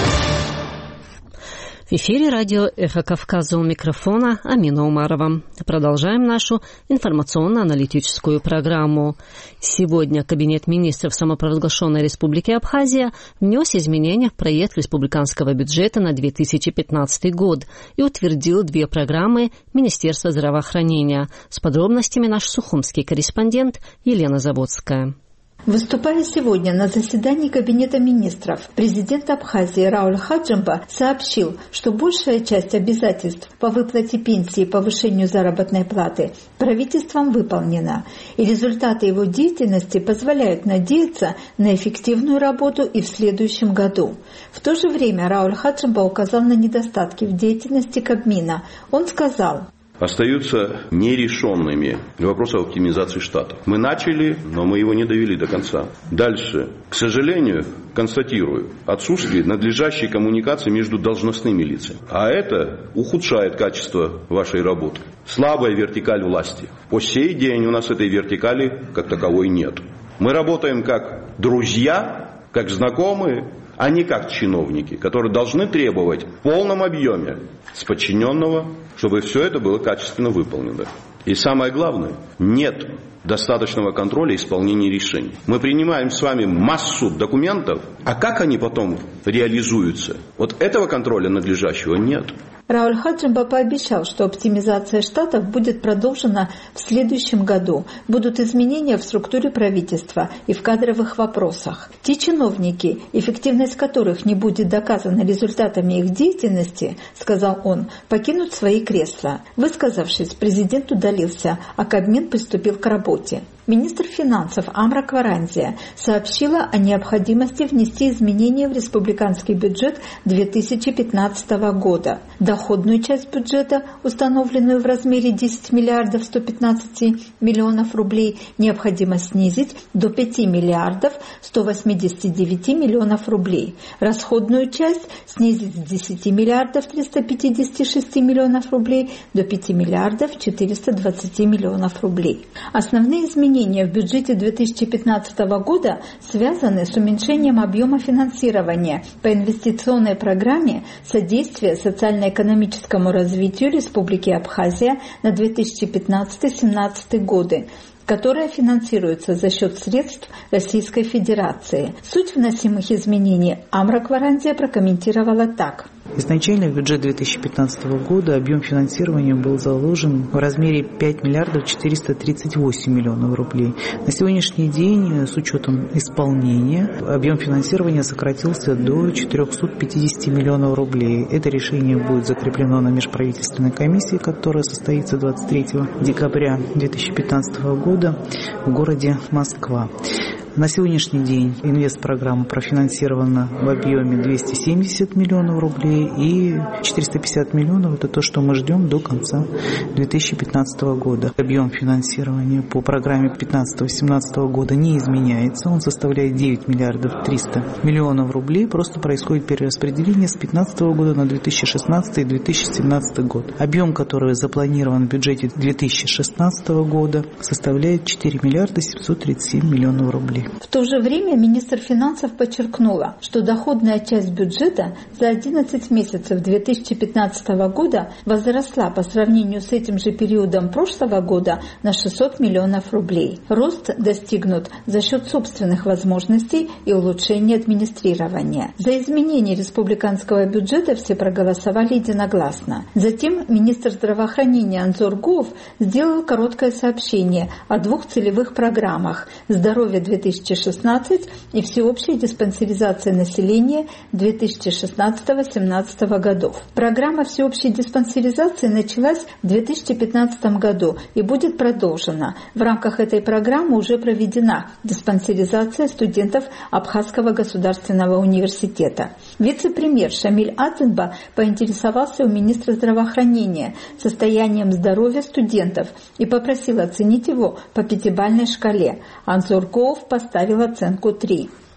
В эфире радио «Эхо Кавказа», у микрофона Амина Умарова. Продолжаем нашу информационно-аналитическую программу. Сегодня Кабинет министров самопровозглашенной Республики Абхазия внес изменения в проект республиканского бюджета на две тысячи пятнадцатый год и утвердил две программы Министерства здравоохранения. С подробностями наш сухумский корреспондент Елена Заводская. Выступая сегодня на заседании Кабинета министров, президент Абхазии Рауль Хаджимба сообщил, что большая часть обязательств по выплате пенсии и повышению заработной платы правительством выполнена, и результаты его деятельности позволяют надеяться на эффективную работу и в следующем году. В то же время Рауль Хаджимба указал на недостатки в деятельности Кабмина. Он сказал: остаются нерешенными вопросы оптимизации штатов. Мы начали, но мы его не довели до конца. Дальше, к сожалению, констатирую отсутствие надлежащей коммуникации между должностными лицами. А это ухудшает качество вашей работы. Слабая вертикаль власти. По сей день у нас этой вертикали как таковой нет. Мы работаем как друзья, как знакомые, а не как чиновники, которые должны требовать в полном объеме с подчиненного, чтобы все это было качественно выполнено. И самое главное, нет достаточного контроля исполнения решений. Мы принимаем с вами массу документов, а как они потом реализуются? Вот этого контроля надлежащего нет. Рауль Хаджимба пообещал, что оптимизация штатов будет продолжена в следующем году. Будут изменения в структуре правительства и в кадровых вопросах. Те чиновники, эффективность которых не будет доказана результатами их деятельности, сказал он, покинут свои кресла. Высказавшись, президент удалился, а Кабмин приступил к работе. Министр финансов Амра Кваранзия сообщила о необходимости внести изменения в республиканский бюджет две тысячи пятнадцатого года. Доходную часть бюджета, установленную в размере десять миллиардов сто пятнадцать миллионов рублей, необходимо снизить до пять миллиардов сто восемьдесят девять миллионов рублей. Расходную часть снизить с десять миллиардов триста пятьдесят шесть миллионов рублей до пять миллиардов четыреста двадцать миллионов рублей. Основные изменения Изменения в бюджете две тысячи пятнадцатого года связаны с уменьшением объема финансирования по инвестиционной программе «Содействие социально-экономическому развитию Республики Абхазия на две тысячи пятнадцатый — две тысячи семнадцатый годы», которая финансируется за счет средств Российской Федерации. Суть вносимых изменений Амра Кваранзия прокомментировала так. Изначально в бюджет две тысячи пятнадцатого года объем финансирования был заложен в размере пять миллиардов четыреста тридцать восемь миллионов рублей. На сегодняшний день, с учетом исполнения, объем финансирования сократился до четыреста пятьдесят миллионов рублей. Это решение будет закреплено на межправительственной комиссии, которая состоится двадцать третьего декабря две тысячи пятнадцатого года в городе Москва. На сегодняшний день инвестпрограмма профинансирована в объеме двести семьдесят миллионов рублей, и четыреста пятьдесят миллионов – это то, что мы ждем до конца две тысячи пятнадцатого года. Объем финансирования по программе пятнадцатого — семнадцатого года не изменяется, он составляет девять миллиардов триста миллионов рублей, просто происходит перераспределение с пятнадцатого года на две тысячи шестнадцатый и две тысячи семнадцатый год. Объем, который запланирован в бюджете две тысячи шестнадцатого года, составляет четыре миллиарда семьсот тридцать семь миллионов рублей. В то же время министр финансов подчеркнула, что доходная часть бюджета за одиннадцать месяцев две тысячи пятнадцатого года возросла по сравнению с этим же периодом прошлого года на шестьсот миллионов рублей. Рост достигнут за счет собственных возможностей и улучшения администрирования. За изменение республиканского бюджета все проголосовали единогласно. Затем министр здравоохранения Анзор Гуов сделал короткое сообщение о двух целевых программах «Здоровье две тысячи шестнадцать» и «Всеобщая диспансеризация населения две тысячи шестнадцатого — две тысячи семнадцатого годов». Программа всеобщей диспансеризации началась в две тысячи пятнадцатом году и будет продолжена. В рамках этой программы уже проведена диспансеризация студентов Абхазского государственного университета. Вице-премьер Шамиль Ацинба поинтересовался у министра здравоохранения состоянием здоровья студентов и попросил оценить его по пятибалльной шкале. Анзор Гуов поставил оценку три.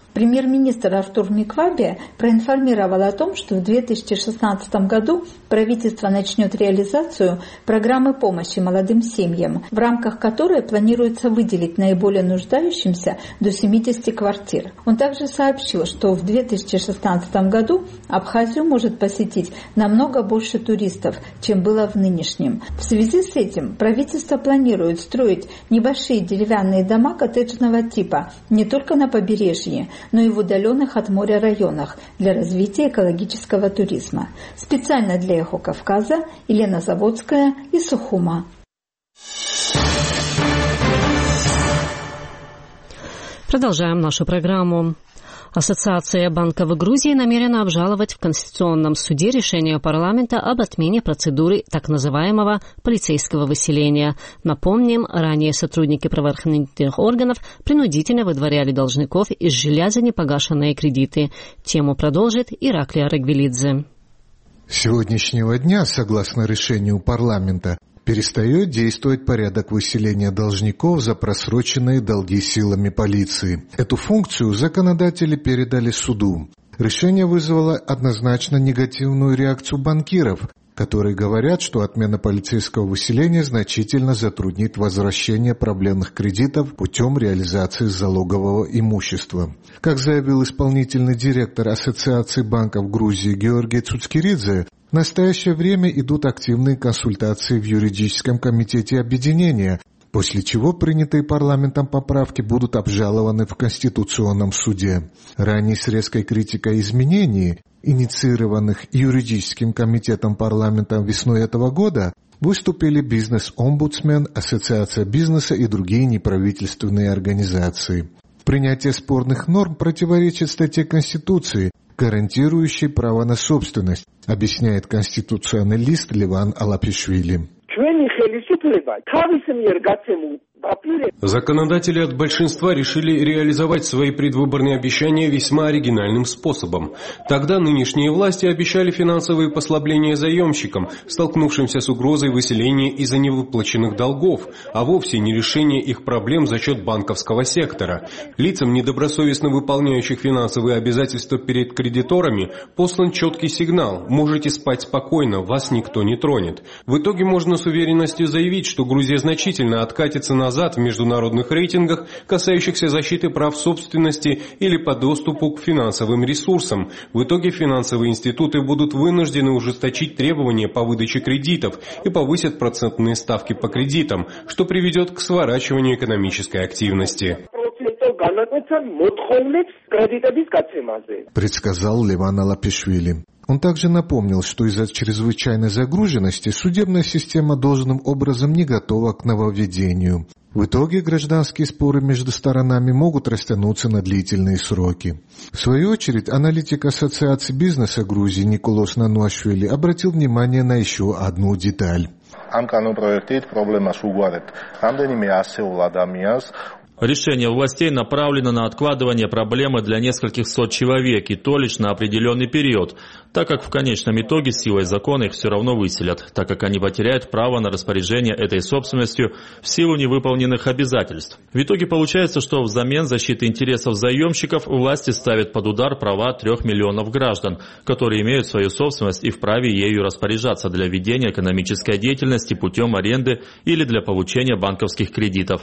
Премьер-министр Артур Миквабе проинформировал о том, что в две тысячи шестнадцатом году правительство начнет реализацию программы помощи молодым семьям, в рамках которой планируется выделить наиболее нуждающимся до семидесяти квартир. Он также сообщил, что в две тысячи шестнадцатом году Абхазию может посетить намного больше туристов, чем было в нынешнем. В связи с этим правительство планирует строить небольшие деревянные дома коттеджного типа не только на побережье, но и в удаленных от моря районах для развития экологического туризма. Специально для «Эхо Кавказа» Елена Заводская из Сухума. Продолжаем нашу программу. Ассоциация банков Грузии намерена обжаловать в Конституционном суде решение парламента об отмене процедуры так называемого полицейского выселения. Напомним, ранее сотрудники правоохранительных органов принудительно выдворяли должников из жилья за непогашенные кредиты. Тему продолжит Ираклий Арагвелидзе. С сегодняшнего дня, согласно решению парламента, перестает действовать порядок выселения должников за просроченные долги силами полиции. Эту функцию законодатели передали суду. Решение вызвало однозначно негативную реакцию банкиров, которые говорят, что отмена полицейского выселения значительно затруднит возвращение проблемных кредитов путем реализации залогового имущества. Как заявил исполнительный директор Ассоциации банков Грузии Георгий Цуцкиридзе, в настоящее время идут активные консультации в юридическом комитете объединения, после чего принятые парламентом поправки будут обжалованы в Конституционном суде. Ранее с резкой критикой изменений, инициированных юридическим комитетом парламента весной этого года, выступили бизнес-омбудсмен, Ассоциация бизнеса и другие неправительственные организации. Принятие спорных норм противоречит статье Конституции, гарантирующей право на собственность, объясняет конституционалист Леван Алапишвили. Законодатели от большинства решили реализовать свои предвыборные обещания весьма оригинальным способом. Тогда нынешние власти обещали финансовые послабления заемщикам, столкнувшимся с угрозой выселения из-за невыплаченных долгов, а вовсе не решение их проблем за счет банковского сектора. Лицам, недобросовестно выполняющих финансовые обязательства перед кредиторами, послан четкий сигнал: можете спать спокойно, вас никто не тронет. В итоге можно с уверенностью заявить, что Грузия значительно откатится назад в международных рейтингах, касающихся защиты прав собственности или по доступу к финансовым ресурсам. В итоге финансовые институты будут вынуждены ужесточить требования по выдаче кредитов и повысят процентные ставки по кредитам, что приведет к сворачиванию экономической активности. Предсказал Леван Алапишвили. Он также напомнил, что из-за чрезвычайной загруженности судебная система должным образом не готова к нововведению. В итоге гражданские споры между сторонами могут растянуться на длительные сроки. В свою очередь, аналитик Ассоциации бизнеса Грузии Николос Нануашвили обратил внимание на еще одну деталь. Решение властей направлено на откладывание проблемы для нескольких сот человек, и то лишь на определенный период, так как в конечном итоге силой закона их все равно выселят, так как они потеряют право на распоряжение этой собственностью в силу невыполненных обязательств. В итоге получается, что взамен защиты интересов заемщиков власти ставят под удар права трех миллионов граждан, которые имеют свою собственность и вправе ею распоряжаться для ведения экономической деятельности путем аренды или для получения банковских кредитов.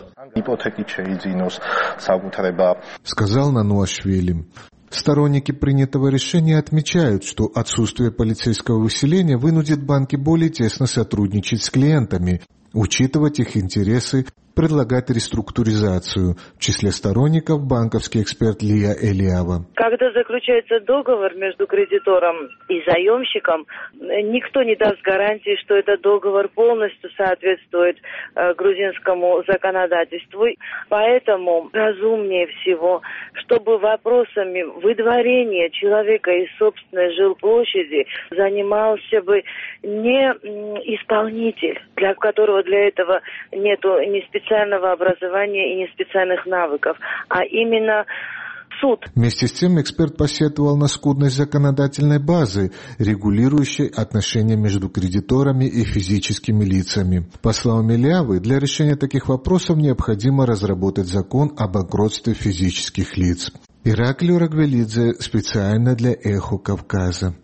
Сказал Нануашвили. Сторонники принятого решения отмечают, что отсутствие полицейского выселения вынудит банки более тесно сотрудничать с клиентами, учитывать их интересы, предлагать реструктуризацию. В числе сторонников банковский эксперт Лия Элиава. Когда заключается договор между кредитором и заемщиком, никто не даст гарантии, что этот договор полностью соответствует э, грузинскому законодательству. Поэтому разумнее всего, чтобы вопросами выдворения человека из собственной жилплощади занимался бы не исполнитель, для которого для этого нету ни специалистов, специального образования и не специальных навыков, а именно суд. Вместе с тем эксперт посетовал на скудность законодательной базы, регулирующей отношения между кредиторами и физическими лицами. По словам Элиавы, для решения таких вопросов необходимо разработать закон о банкротстве физических лиц. Ираклий Урагвелидзе специально для «Эхо Кавказа».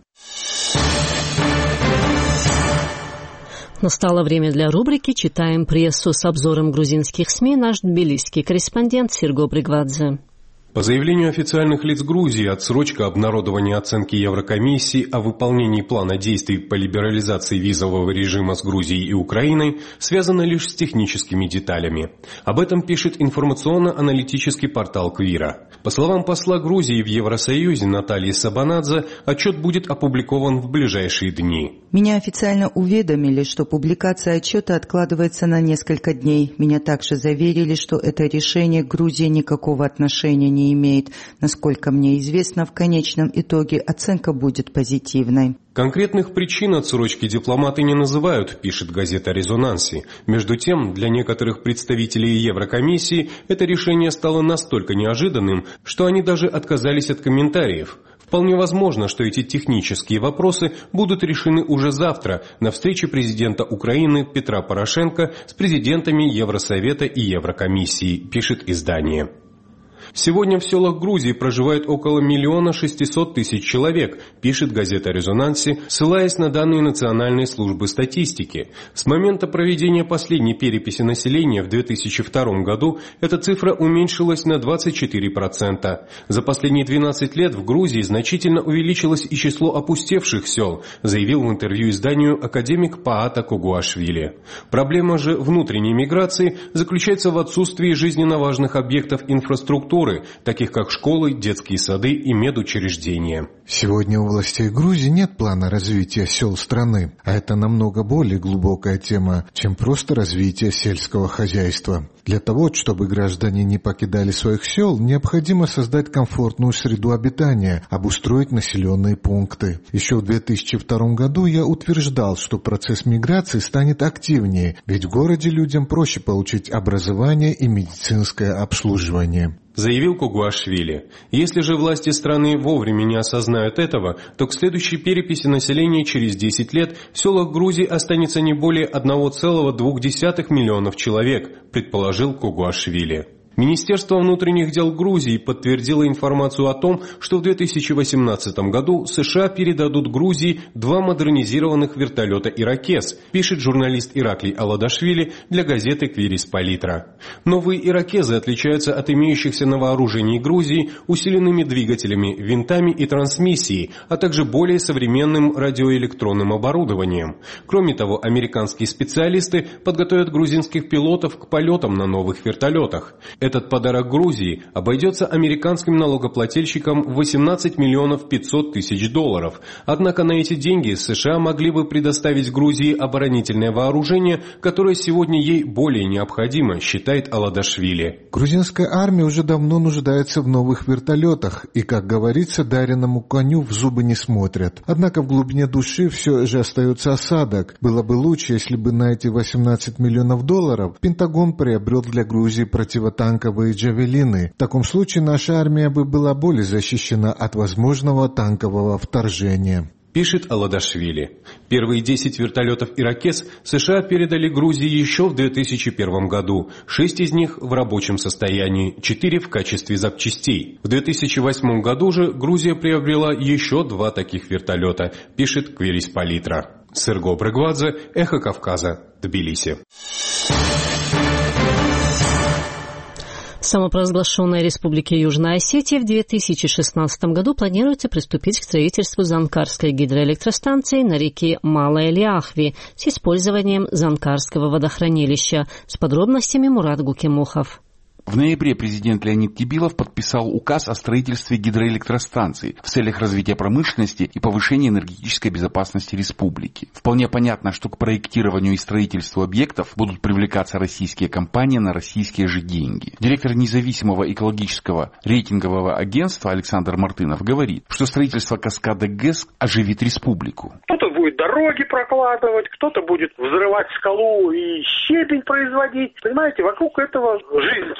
Настало время для рубрики «Читаем прессу». С обзором грузинских СМИ наш тбилисский корреспондент Серго Бригвадзе. По заявлению официальных лиц Грузии, отсрочка обнародования оценки Еврокомиссии о выполнении плана действий по либерализации визового режима с Грузией и Украиной связана лишь с техническими деталями. Об этом пишет информационно-аналитический портал Квира. По словам посла Грузии в Евросоюзе Натальи Сабанадзе, отчет будет опубликован в ближайшие дни. Меня официально уведомили, что публикация отчета откладывается на несколько дней. Меня также заверили, что это решение к Грузии никакого отношения не имеет. Насколько мне известно, в конечном итоге оценка будет позитивной. Конкретных причин отсрочки дипломаты не называют, пишет газета «Резонанси». Между тем, для некоторых представителей Еврокомиссии это решение стало настолько неожиданным, что они даже отказались от комментариев. Вполне возможно, что эти технические вопросы будут решены уже завтра на встрече президента Украины Петра Порошенко с президентами Евросовета и Еврокомиссии, пишет издание. Сегодня в селах Грузии проживает около миллиона шестисот тысяч человек, пишет газета «Резонанси», ссылаясь на данные Национальной службы статистики. С момента проведения последней переписи населения в две тысячи втором году эта цифра уменьшилась на двадцать четыре процента. За последние двенадцать лет в Грузии значительно увеличилось и число опустевших сел, заявил в интервью изданию академик Паата Когуашвили. Проблема же внутренней миграции заключается в отсутствии жизненно важных объектов инфраструктуры, таких как школы, детские сады и медучреждения. Сегодня у властей Грузии нет плана развития сел страны, а это намного более глубокая тема, чем просто развитие сельского хозяйства. Для того, чтобы граждане не покидали своих сел, необходимо создать комфортную среду обитания, обустроить населенные пункты. Еще в две тысячи втором году я утверждал, что процесс миграции станет активнее, ведь в городе людям проще получить образование и медицинское обслуживание. Заявил Когуашвили. Если же власти страны вовремя не осознают этого, то к следующей переписи населения через десять лет в селах Грузии останется не более одного целого двух десятых миллионов человек, предположил Когуашвили. Министерство внутренних дел Грузии подтвердило информацию о том, что в две тысячи восемнадцатом году США передадут Грузии два модернизированных вертолета «Иракез», пишет журналист Ираклий Аладашвили для газеты «Квирис Политра». Новые «Иракезы» отличаются от имеющихся на вооружении Грузии усиленными двигателями, винтами и трансмиссией, а также более современным радиоэлектронным оборудованием. Кроме того, американские специалисты подготовят грузинских пилотов к полетам на новых вертолетах. Этот подарок Грузии обойдется американским налогоплательщикам в восемнадцать миллионов пятьсот тысяч долларов. Однако на эти деньги США могли бы предоставить Грузии оборонительное вооружение, которое сегодня ей более необходимо, считает Аладашвили. Грузинская армия уже давно нуждается в новых вертолетах, и, как говорится, дареному коню в зубы не смотрят. Однако в глубине души все же остается осадок. Было бы лучше, если бы на эти восемнадцать миллионов долларов Пентагон приобрел для Грузии противотанковые танковые «Джавелины». В таком случае наша армия бы была более защищена от возможного танкового вторжения. Пишет Аладашвили. Первые десять вертолетов «Иракез» США передали Грузии еще в две тысячи первом году. Шесть из них в рабочем состоянии, четыре в качестве запчастей. В две тысячи восьмом году же Грузия приобрела еще два таких вертолета, пишет Квирис Политра. Серго Бригвадзе, Эхо Кавказа, Тбилиси. Самопровозглашенной Республике Южная Осетия в две тысячи шестнадцатом году планируется приступить к строительству Занкарской гидроэлектростанции на реке Малая Ляхви с использованием Занкарского водохранилища. С подробностями Мурат Гукимухов. В ноябре президент Леонид Кибилов подписал указ о строительстве гидроэлектростанций в целях развития промышленности и повышения энергетической безопасности республики. Вполне понятно, что к проектированию и строительству объектов будут привлекаться российские компании на российские же деньги. Директор независимого экологического рейтингового агентства Александр Мартынов говорит, что строительство каскада ГЭС оживит республику. Кто-то будет дороги прокладывать, кто-то будет взрывать скалу и щебень производить. Понимаете, вокруг этого жизнь кипит.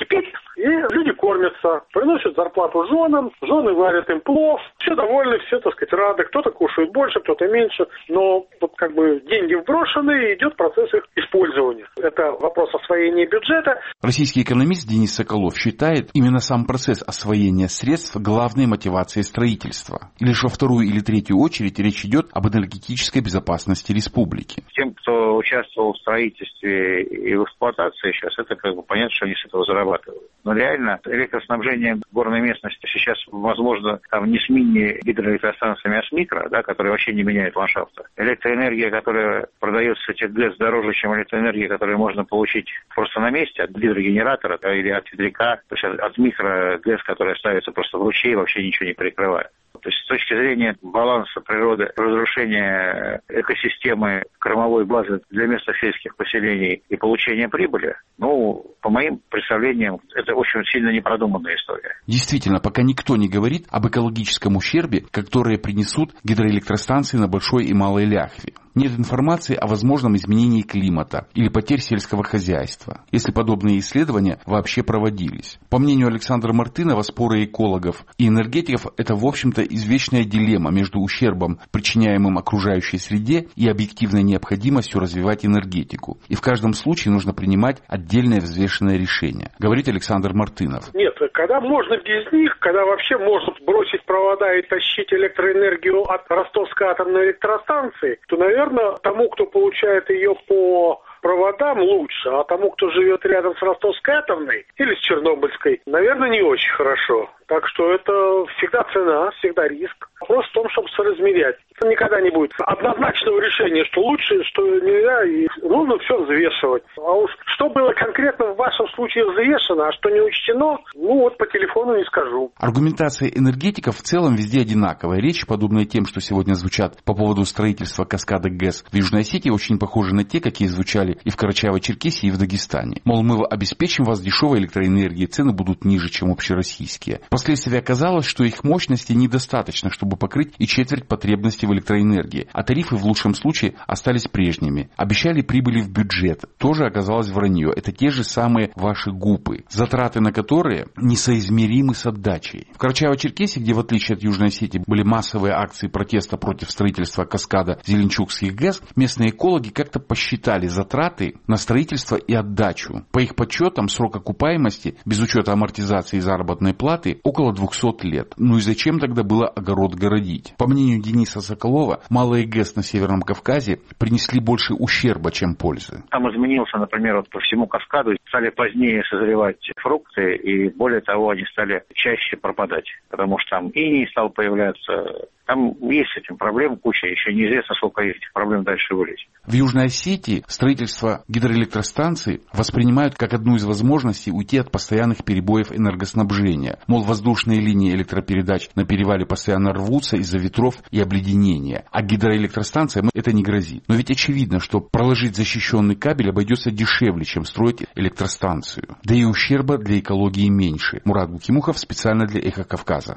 И люди кормятся, приносят зарплату женам, жены варят им плов, все довольны, все, так сказать, рады. Кто-то кушает больше, кто-то меньше, но вот как бы деньги вброшены, и идет процесс их использования. Это вопрос освоения бюджета. Российский экономист Денис Соколов считает именно сам процесс освоения средств главной мотивацией строительства. И лишь во вторую или третью очередь речь идет об энергетической безопасности республики. Тем, кто участвовал в строительстве и в эксплуатации сейчас, это как бы понятно, что они с этого зарабатывают. Но реально электроснабжение горной местности сейчас возможно там не с мини-гидроэлектростанциями, а с микро, да, которые вообще не меняют ландшафта. Электроэнергия, которая продается с этих ГЭС, дороже, чем электроэнергия, которую можно получить просто на месте от гидрогенератора или от ветряка, то есть от микро-ГЭС, которая ставится просто в ручей, вообще ничего не перекрывая. То есть с точки зрения баланса природы, разрушения экосистемы кормовой базы для местных сельских поселений и получения прибыли, ну, по моим представлениям, это очень сильно непродуманная история. Действительно, пока никто не говорит об экологическом ущербе, который принесут гидроэлектростанции на Большой и Малой Ляхве. Нет информации о возможном изменении климата или потерь сельского хозяйства, если подобные исследования вообще проводились. По мнению Александра Мартынова, споры экологов и энергетиков – это, в общем-то, извечная дилемма между ущербом, причиняемым окружающей среде, и объективной необходимостью развивать энергетику. И в каждом случае нужно принимать отдельное взвешенное решение, говорит Александр Мартынов. Нет, когда можно без них, когда вообще можно бросить провода и тащить электроэнергию от Ростовской атомной электростанции, то, наверное, Наверное, тому, кто получает ее по проводам, лучше, а тому, кто живет рядом с Ростовской атомной или с Чернобыльской, наверное, не очень хорошо. Так что это всегда цена, всегда риск. Вопрос в том, чтобы соразмерять. Это никогда не будет однозначного решения, что лучше, что нельзя, и нужно все взвешивать. А уж что было конкретно в вашем случае взвешено, а что не учтено, ну вот по телефону не скажу. Аргументация энергетиков в целом везде одинаковая. Речи, подобные тем, что сегодня звучат по поводу строительства каскада ГЭС в Южной Осетии, очень похожи на те, какие звучали и в Карачаево-Черкесии, и в Дагестане. Мол, мы обеспечим вас дешевой электроэнергией, цены будут ниже, чем общероссийские. Впоследствии оказалось, что их мощности недостаточно, чтобы покрыть и четверть потребностей в электроэнергии, а тарифы в лучшем случае остались прежними. Обещали прибыли в бюджет, тоже оказалось вранье. Это те же самые ваши ГУПы, затраты на которые несоизмеримы с отдачей. В Карачаево-Черкесии, где в отличие от Южной Осетии были массовые акции протеста против строительства каскада Зеленчукских ГЭС, местные экологи как-то посчитали затраты на строительство и отдачу. По их подсчетам, срок окупаемости, без учета амортизации и заработной платы, около двухсот лет. Ну и зачем тогда было огород городить? По мнению Дениса Соколова, малые ГЭС на Северном Кавказе принесли больше ущерба, чем пользы. Там изменился, например, вот по всему каскаду, стали позднее созревать фрукты, и более того, они стали чаще пропадать, потому что там иней стал появляться. Там есть с этим проблем куча, еще неизвестно, сколько этих проблем дальше вылезет. В Южной Осетии строительство гидроэлектростанций воспринимают как одну из возможностей уйти от постоянных перебоев энергоснабжения. Мол, воздушные линии электропередач на перевале постоянно рвутся из-за ветров и обледенения, а гидроэлектростанциям это не грозит. Но ведь очевидно, что проложить защищенный кабель обойдется дешевле, чем строить электростанцию. Да и ущерба для экологии меньше. Мурат Букимухов специально для Эхо Кавказа.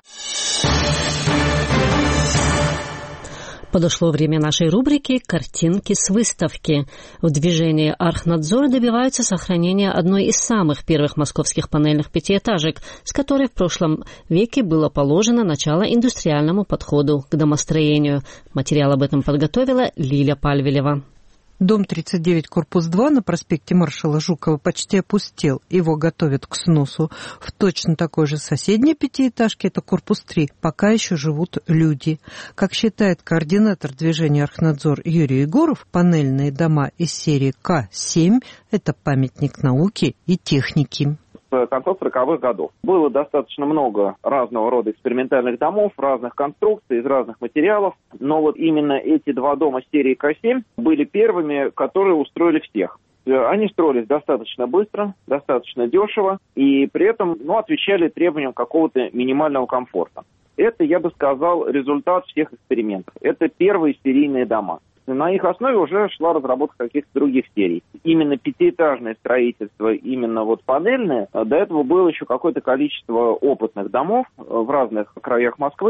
Подошло время нашей рубрики «Картинки с выставки». В движении «Архнадзор» добиваются сохранения одной из самых первых московских панельных пятиэтажек, с которой в прошлом веке было положено начало индустриальному подходу к домостроению. Материал об этом подготовила Лиля Пальвелева. Дом тридцать девять, корпус два на проспекте маршала Жукова почти опустел. Его готовят к сносу. В точно такой же соседней пятиэтажке, это корпус три, пока еще живут люди. Как считает координатор движения «Архнадзор» Юрий Егоров, панельные дома из серии К семь – это памятник науки и техники. С концов сороковых годов. Было достаточно много разного рода экспериментальных домов, разных конструкций, из разных материалов, но вот именно эти два дома серии К семь были первыми, которые устроили всех. Они строились достаточно быстро, достаточно дешево и при этом ну, отвечали требованиям какого-то минимального комфорта. Это, я бы сказал, результат всех экспериментов. Это первые серийные дома. На их основе уже шла разработка каких-то других серий. Именно пятиэтажное строительство, именно вот панельное, до этого было еще какое-то количество опытных домов в разных краях Москвы.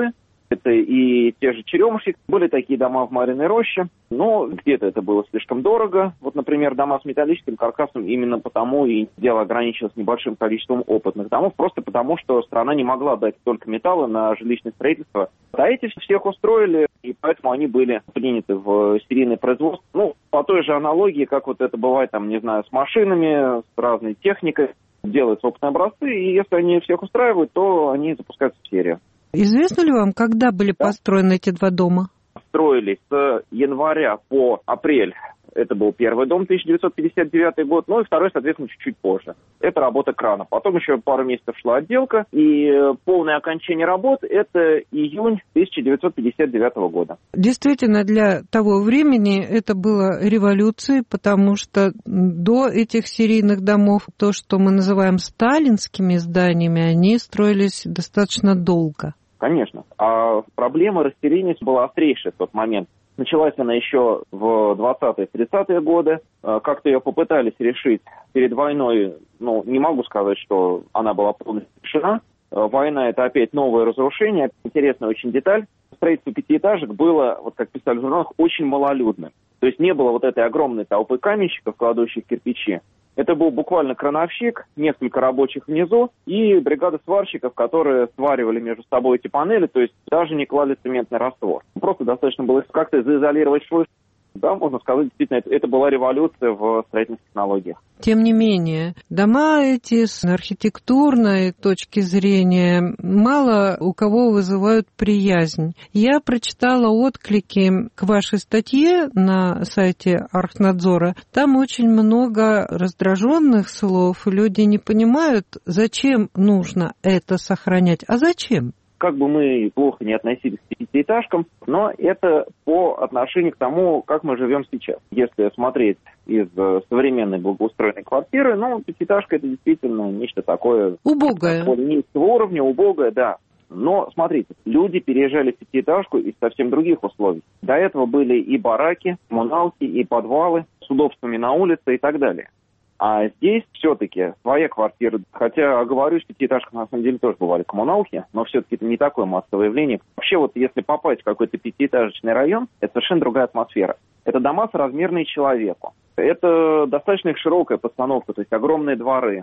Это и те же Черемушки, были такие дома в Мариной роще, но где-то это было слишком дорого. Вот, например, дома с металлическим каркасом именно потому и дело ограничилось небольшим количеством опытных домов, просто потому, что страна не могла дать столько металла на жилищное строительство. А эти всех устроили, и поэтому они были приняты в серийное производство. Ну, по той же аналогии, как вот это бывает, там, не знаю, с машинами, с разной техникой, делаются опытные образцы, и если они всех устраивают, то они запускаются в серию. Известно ли вам, когда были да. построены эти два дома? Строились с января по апрель. Это был первый дом, тысяча девятьсот пятьдесят девятый год, ну и второй, соответственно, чуть-чуть позже. Это работа крана. Потом еще пару месяцев шла отделка, и полное окончание работ – это июнь тысяча девятьсот пятьдесят девятого года. Действительно, для того времени это было революцией, потому что до этих серийных домов, то, что мы называем сталинскими зданиями, они строились достаточно долго. Конечно. А проблема расселения была острейшая в тот момент. Началась она еще в двадцатые-тридцатые годы. Как-то ее попытались решить перед войной. Ну, не могу сказать, что она была полностью решена. Война – это опять новое разрушение. Интересная очень деталь. Строительство пятиэтажек было, вот как писали в журналах, очень малолюдным. То есть не было вот этой огромной толпы каменщиков, кладущих кирпичи. Это был буквально крановщик, несколько рабочих внизу и бригада сварщиков, которые сваривали между собой эти панели, то есть даже не клали цементный раствор. Просто достаточно было как-то заизолировать швы. Да, можно сказать, действительно, это, это была революция в строительных технологиях. Тем не менее, дома эти с архитектурной точки зрения мало у кого вызывают приязнь. Я прочитала отклики к вашей статье на сайте Архнадзора. Там очень много раздраженных слов. Люди не понимают, зачем нужно это сохранять. А зачем? Как бы мы плохо не относились к пятиэтажкам, но это по отношению к тому, как мы живем сейчас. Если смотреть из современной благоустроенной квартиры, ну, пятиэтажка – это действительно нечто такое… Убогое. Низкого уровня, убогое, да. Но, смотрите, люди переезжали в пятиэтажку из совсем других условий. До этого были и бараки, коммуналки, и подвалы с удобствами на улице и так далее. А здесь все-таки своя квартира. Хотя, оговорюсь, в пятиэтажках на самом деле тоже бывали коммуналки, но все-таки это не такое массовое явление. Вообще, вот если попасть в какой-то пятиэтажечный район, это совершенно другая атмосфера. Это дома соразмерные человеку. Это достаточно широкая постановка, то есть огромные дворы.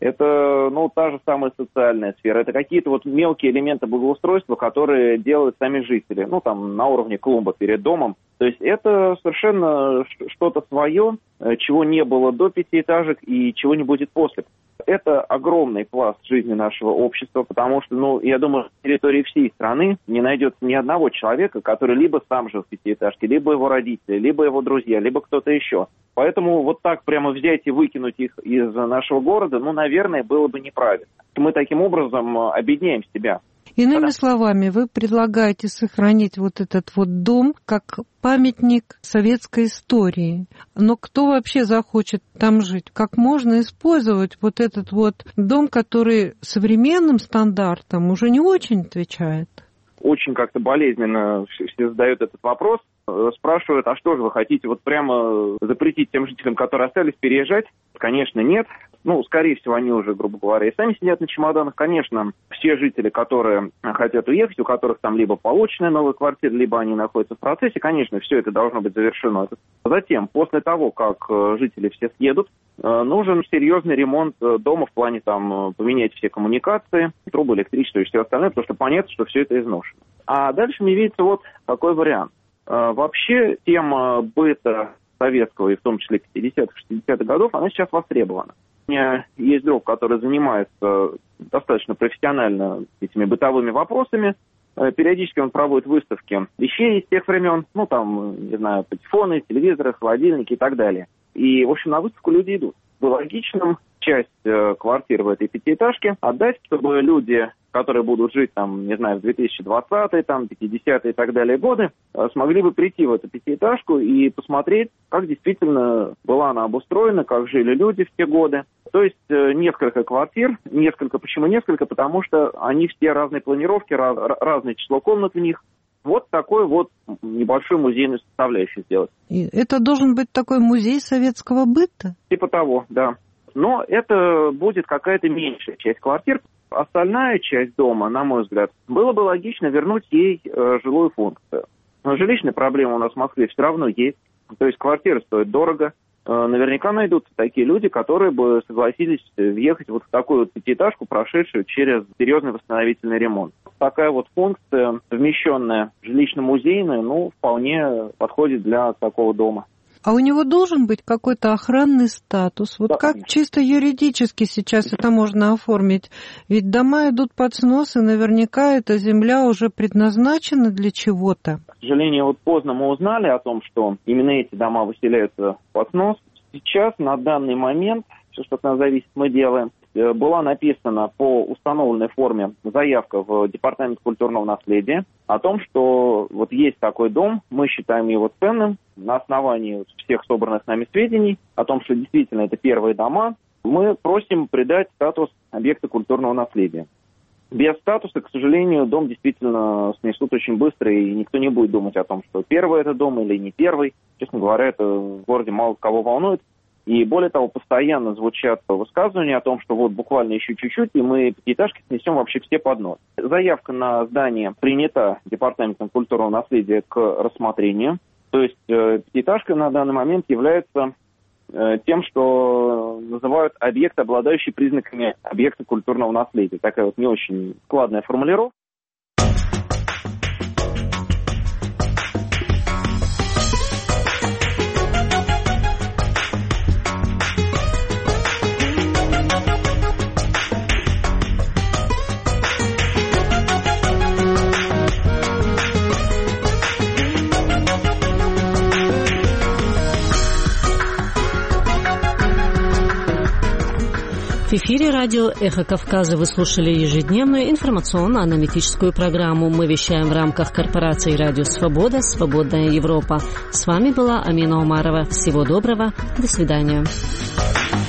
Это, ну, та же самая социальная сфера. Это какие-то вот мелкие элементы благоустройства, которые делают сами жители. Ну, там, на уровне клумба перед домом. То есть это совершенно что-то свое, чего не было до пятиэтажек и чего не будет после. Это огромный пласт жизни нашего общества, потому что, ну, я думаю, на территории всей страны не найдется ни одного человека, который либо сам жил в пятиэтажке, либо его родители, либо его друзья, либо кто-то еще. Поэтому вот так прямо взять и выкинуть их из нашего города, ну, наверное, было бы неправильно. Мы таким образом обедняем себя. Иными да. словами, вы предлагаете сохранить вот этот вот дом как памятник советской истории. Но кто вообще захочет там жить? Как можно использовать вот этот вот дом, который современным стандартам уже не очень отвечает? Очень как-то болезненно все задают этот вопрос. Спрашивают, а что же вы хотите, вот прямо запретить тем жителям, которые остались, переезжать? Конечно, нет. Ну, скорее всего, они уже, грубо говоря, и сами сидят на чемоданах. Конечно, все жители, которые хотят уехать, у которых там либо получена новая квартира, либо они находятся в процессе, конечно, все это должно быть завершено. Затем, после того, как жители все съедут, нужен серьезный ремонт дома в плане там поменять все коммуникации, трубы, электричество и все остальное, потому что понятно, что все это изношено. А дальше мне видится вот такой вариант. Вообще тема быта советского, и в том числе пятидесятых-шестидесятых годов, она сейчас востребована. У меня есть друг, который занимается достаточно профессионально этими бытовыми вопросами. Периодически он проводит выставки вещей из тех времен, ну там, не знаю, патефоны, телевизоры, холодильники и так далее. И, в общем, на выставку люди идут. Было логичным часть квартир в этой пятиэтажке отдать, чтобы люди, которые будут жить, там, не знаю, в две тысячи двадцатые, там, пятидесятые и так далее годы, смогли бы прийти в эту пятиэтажку и посмотреть, как действительно была она обустроена, как жили люди в те годы. То есть несколько квартир, несколько, почему несколько? Потому что они все разной планировки, раз, разное число комнат в них. Вот такой вот небольшой музейную составляющую сделать. И это должен быть такой музей советского быта? Типа того, да. но это будет какая-то меньшая часть квартир. Остальная часть дома, на мой взгляд, было бы логично вернуть ей э, жилую функцию. Но жилищная проблема у нас в Москве все равно есть. То есть квартиры стоят дорого. Э, наверняка найдутся такие люди, которые бы согласились въехать вот в такую вот пятиэтажку, прошедшую через серьезный восстановительный ремонт. Такая вот функция, совмещенная жилищно-музейная, ну, вполне подходит для такого дома. А у него должен быть какой-то охранный статус? Вот да, как конечно. Чисто юридически сейчас это можно оформить? Ведь дома идут под снос, и наверняка эта земля уже предназначена для чего-то. К сожалению, вот поздно мы узнали о том, что именно эти дома выселяются под снос. Сейчас, на данный момент, все, что от нас зависит, мы делаем. Была написана по установленной форме заявка в Департамент культурного наследия о том, что вот есть такой дом, мы считаем его ценным на основании всех собранных нами сведений о том, что действительно это первые дома, мы просим придать статус объекта культурного наследия. Без статуса, к сожалению, дом действительно снесут очень быстро, и никто не будет думать о том, что первый это дом или не первый. Честно говоря, это в городе мало кого волнует. И более того, постоянно звучат высказывания о том, что вот буквально еще чуть-чуть, и мы пятиэтажки снесем вообще все под нос. Заявка на здание принята Департаментом культурного наследия к рассмотрению. То есть э, пятиэтажка на данный момент является э, тем, что называют объект, обладающий признаками объекта культурного наследия. Такая вот не очень складная формулировка. В эфире радио «Эхо Кавказа» вы слушали ежедневную информационно-аналитическую программу. Мы вещаем в рамках корпорации «Радио Свобода. Свободная Европа». С вами была Амина Омарова. Всего доброго. До свидания.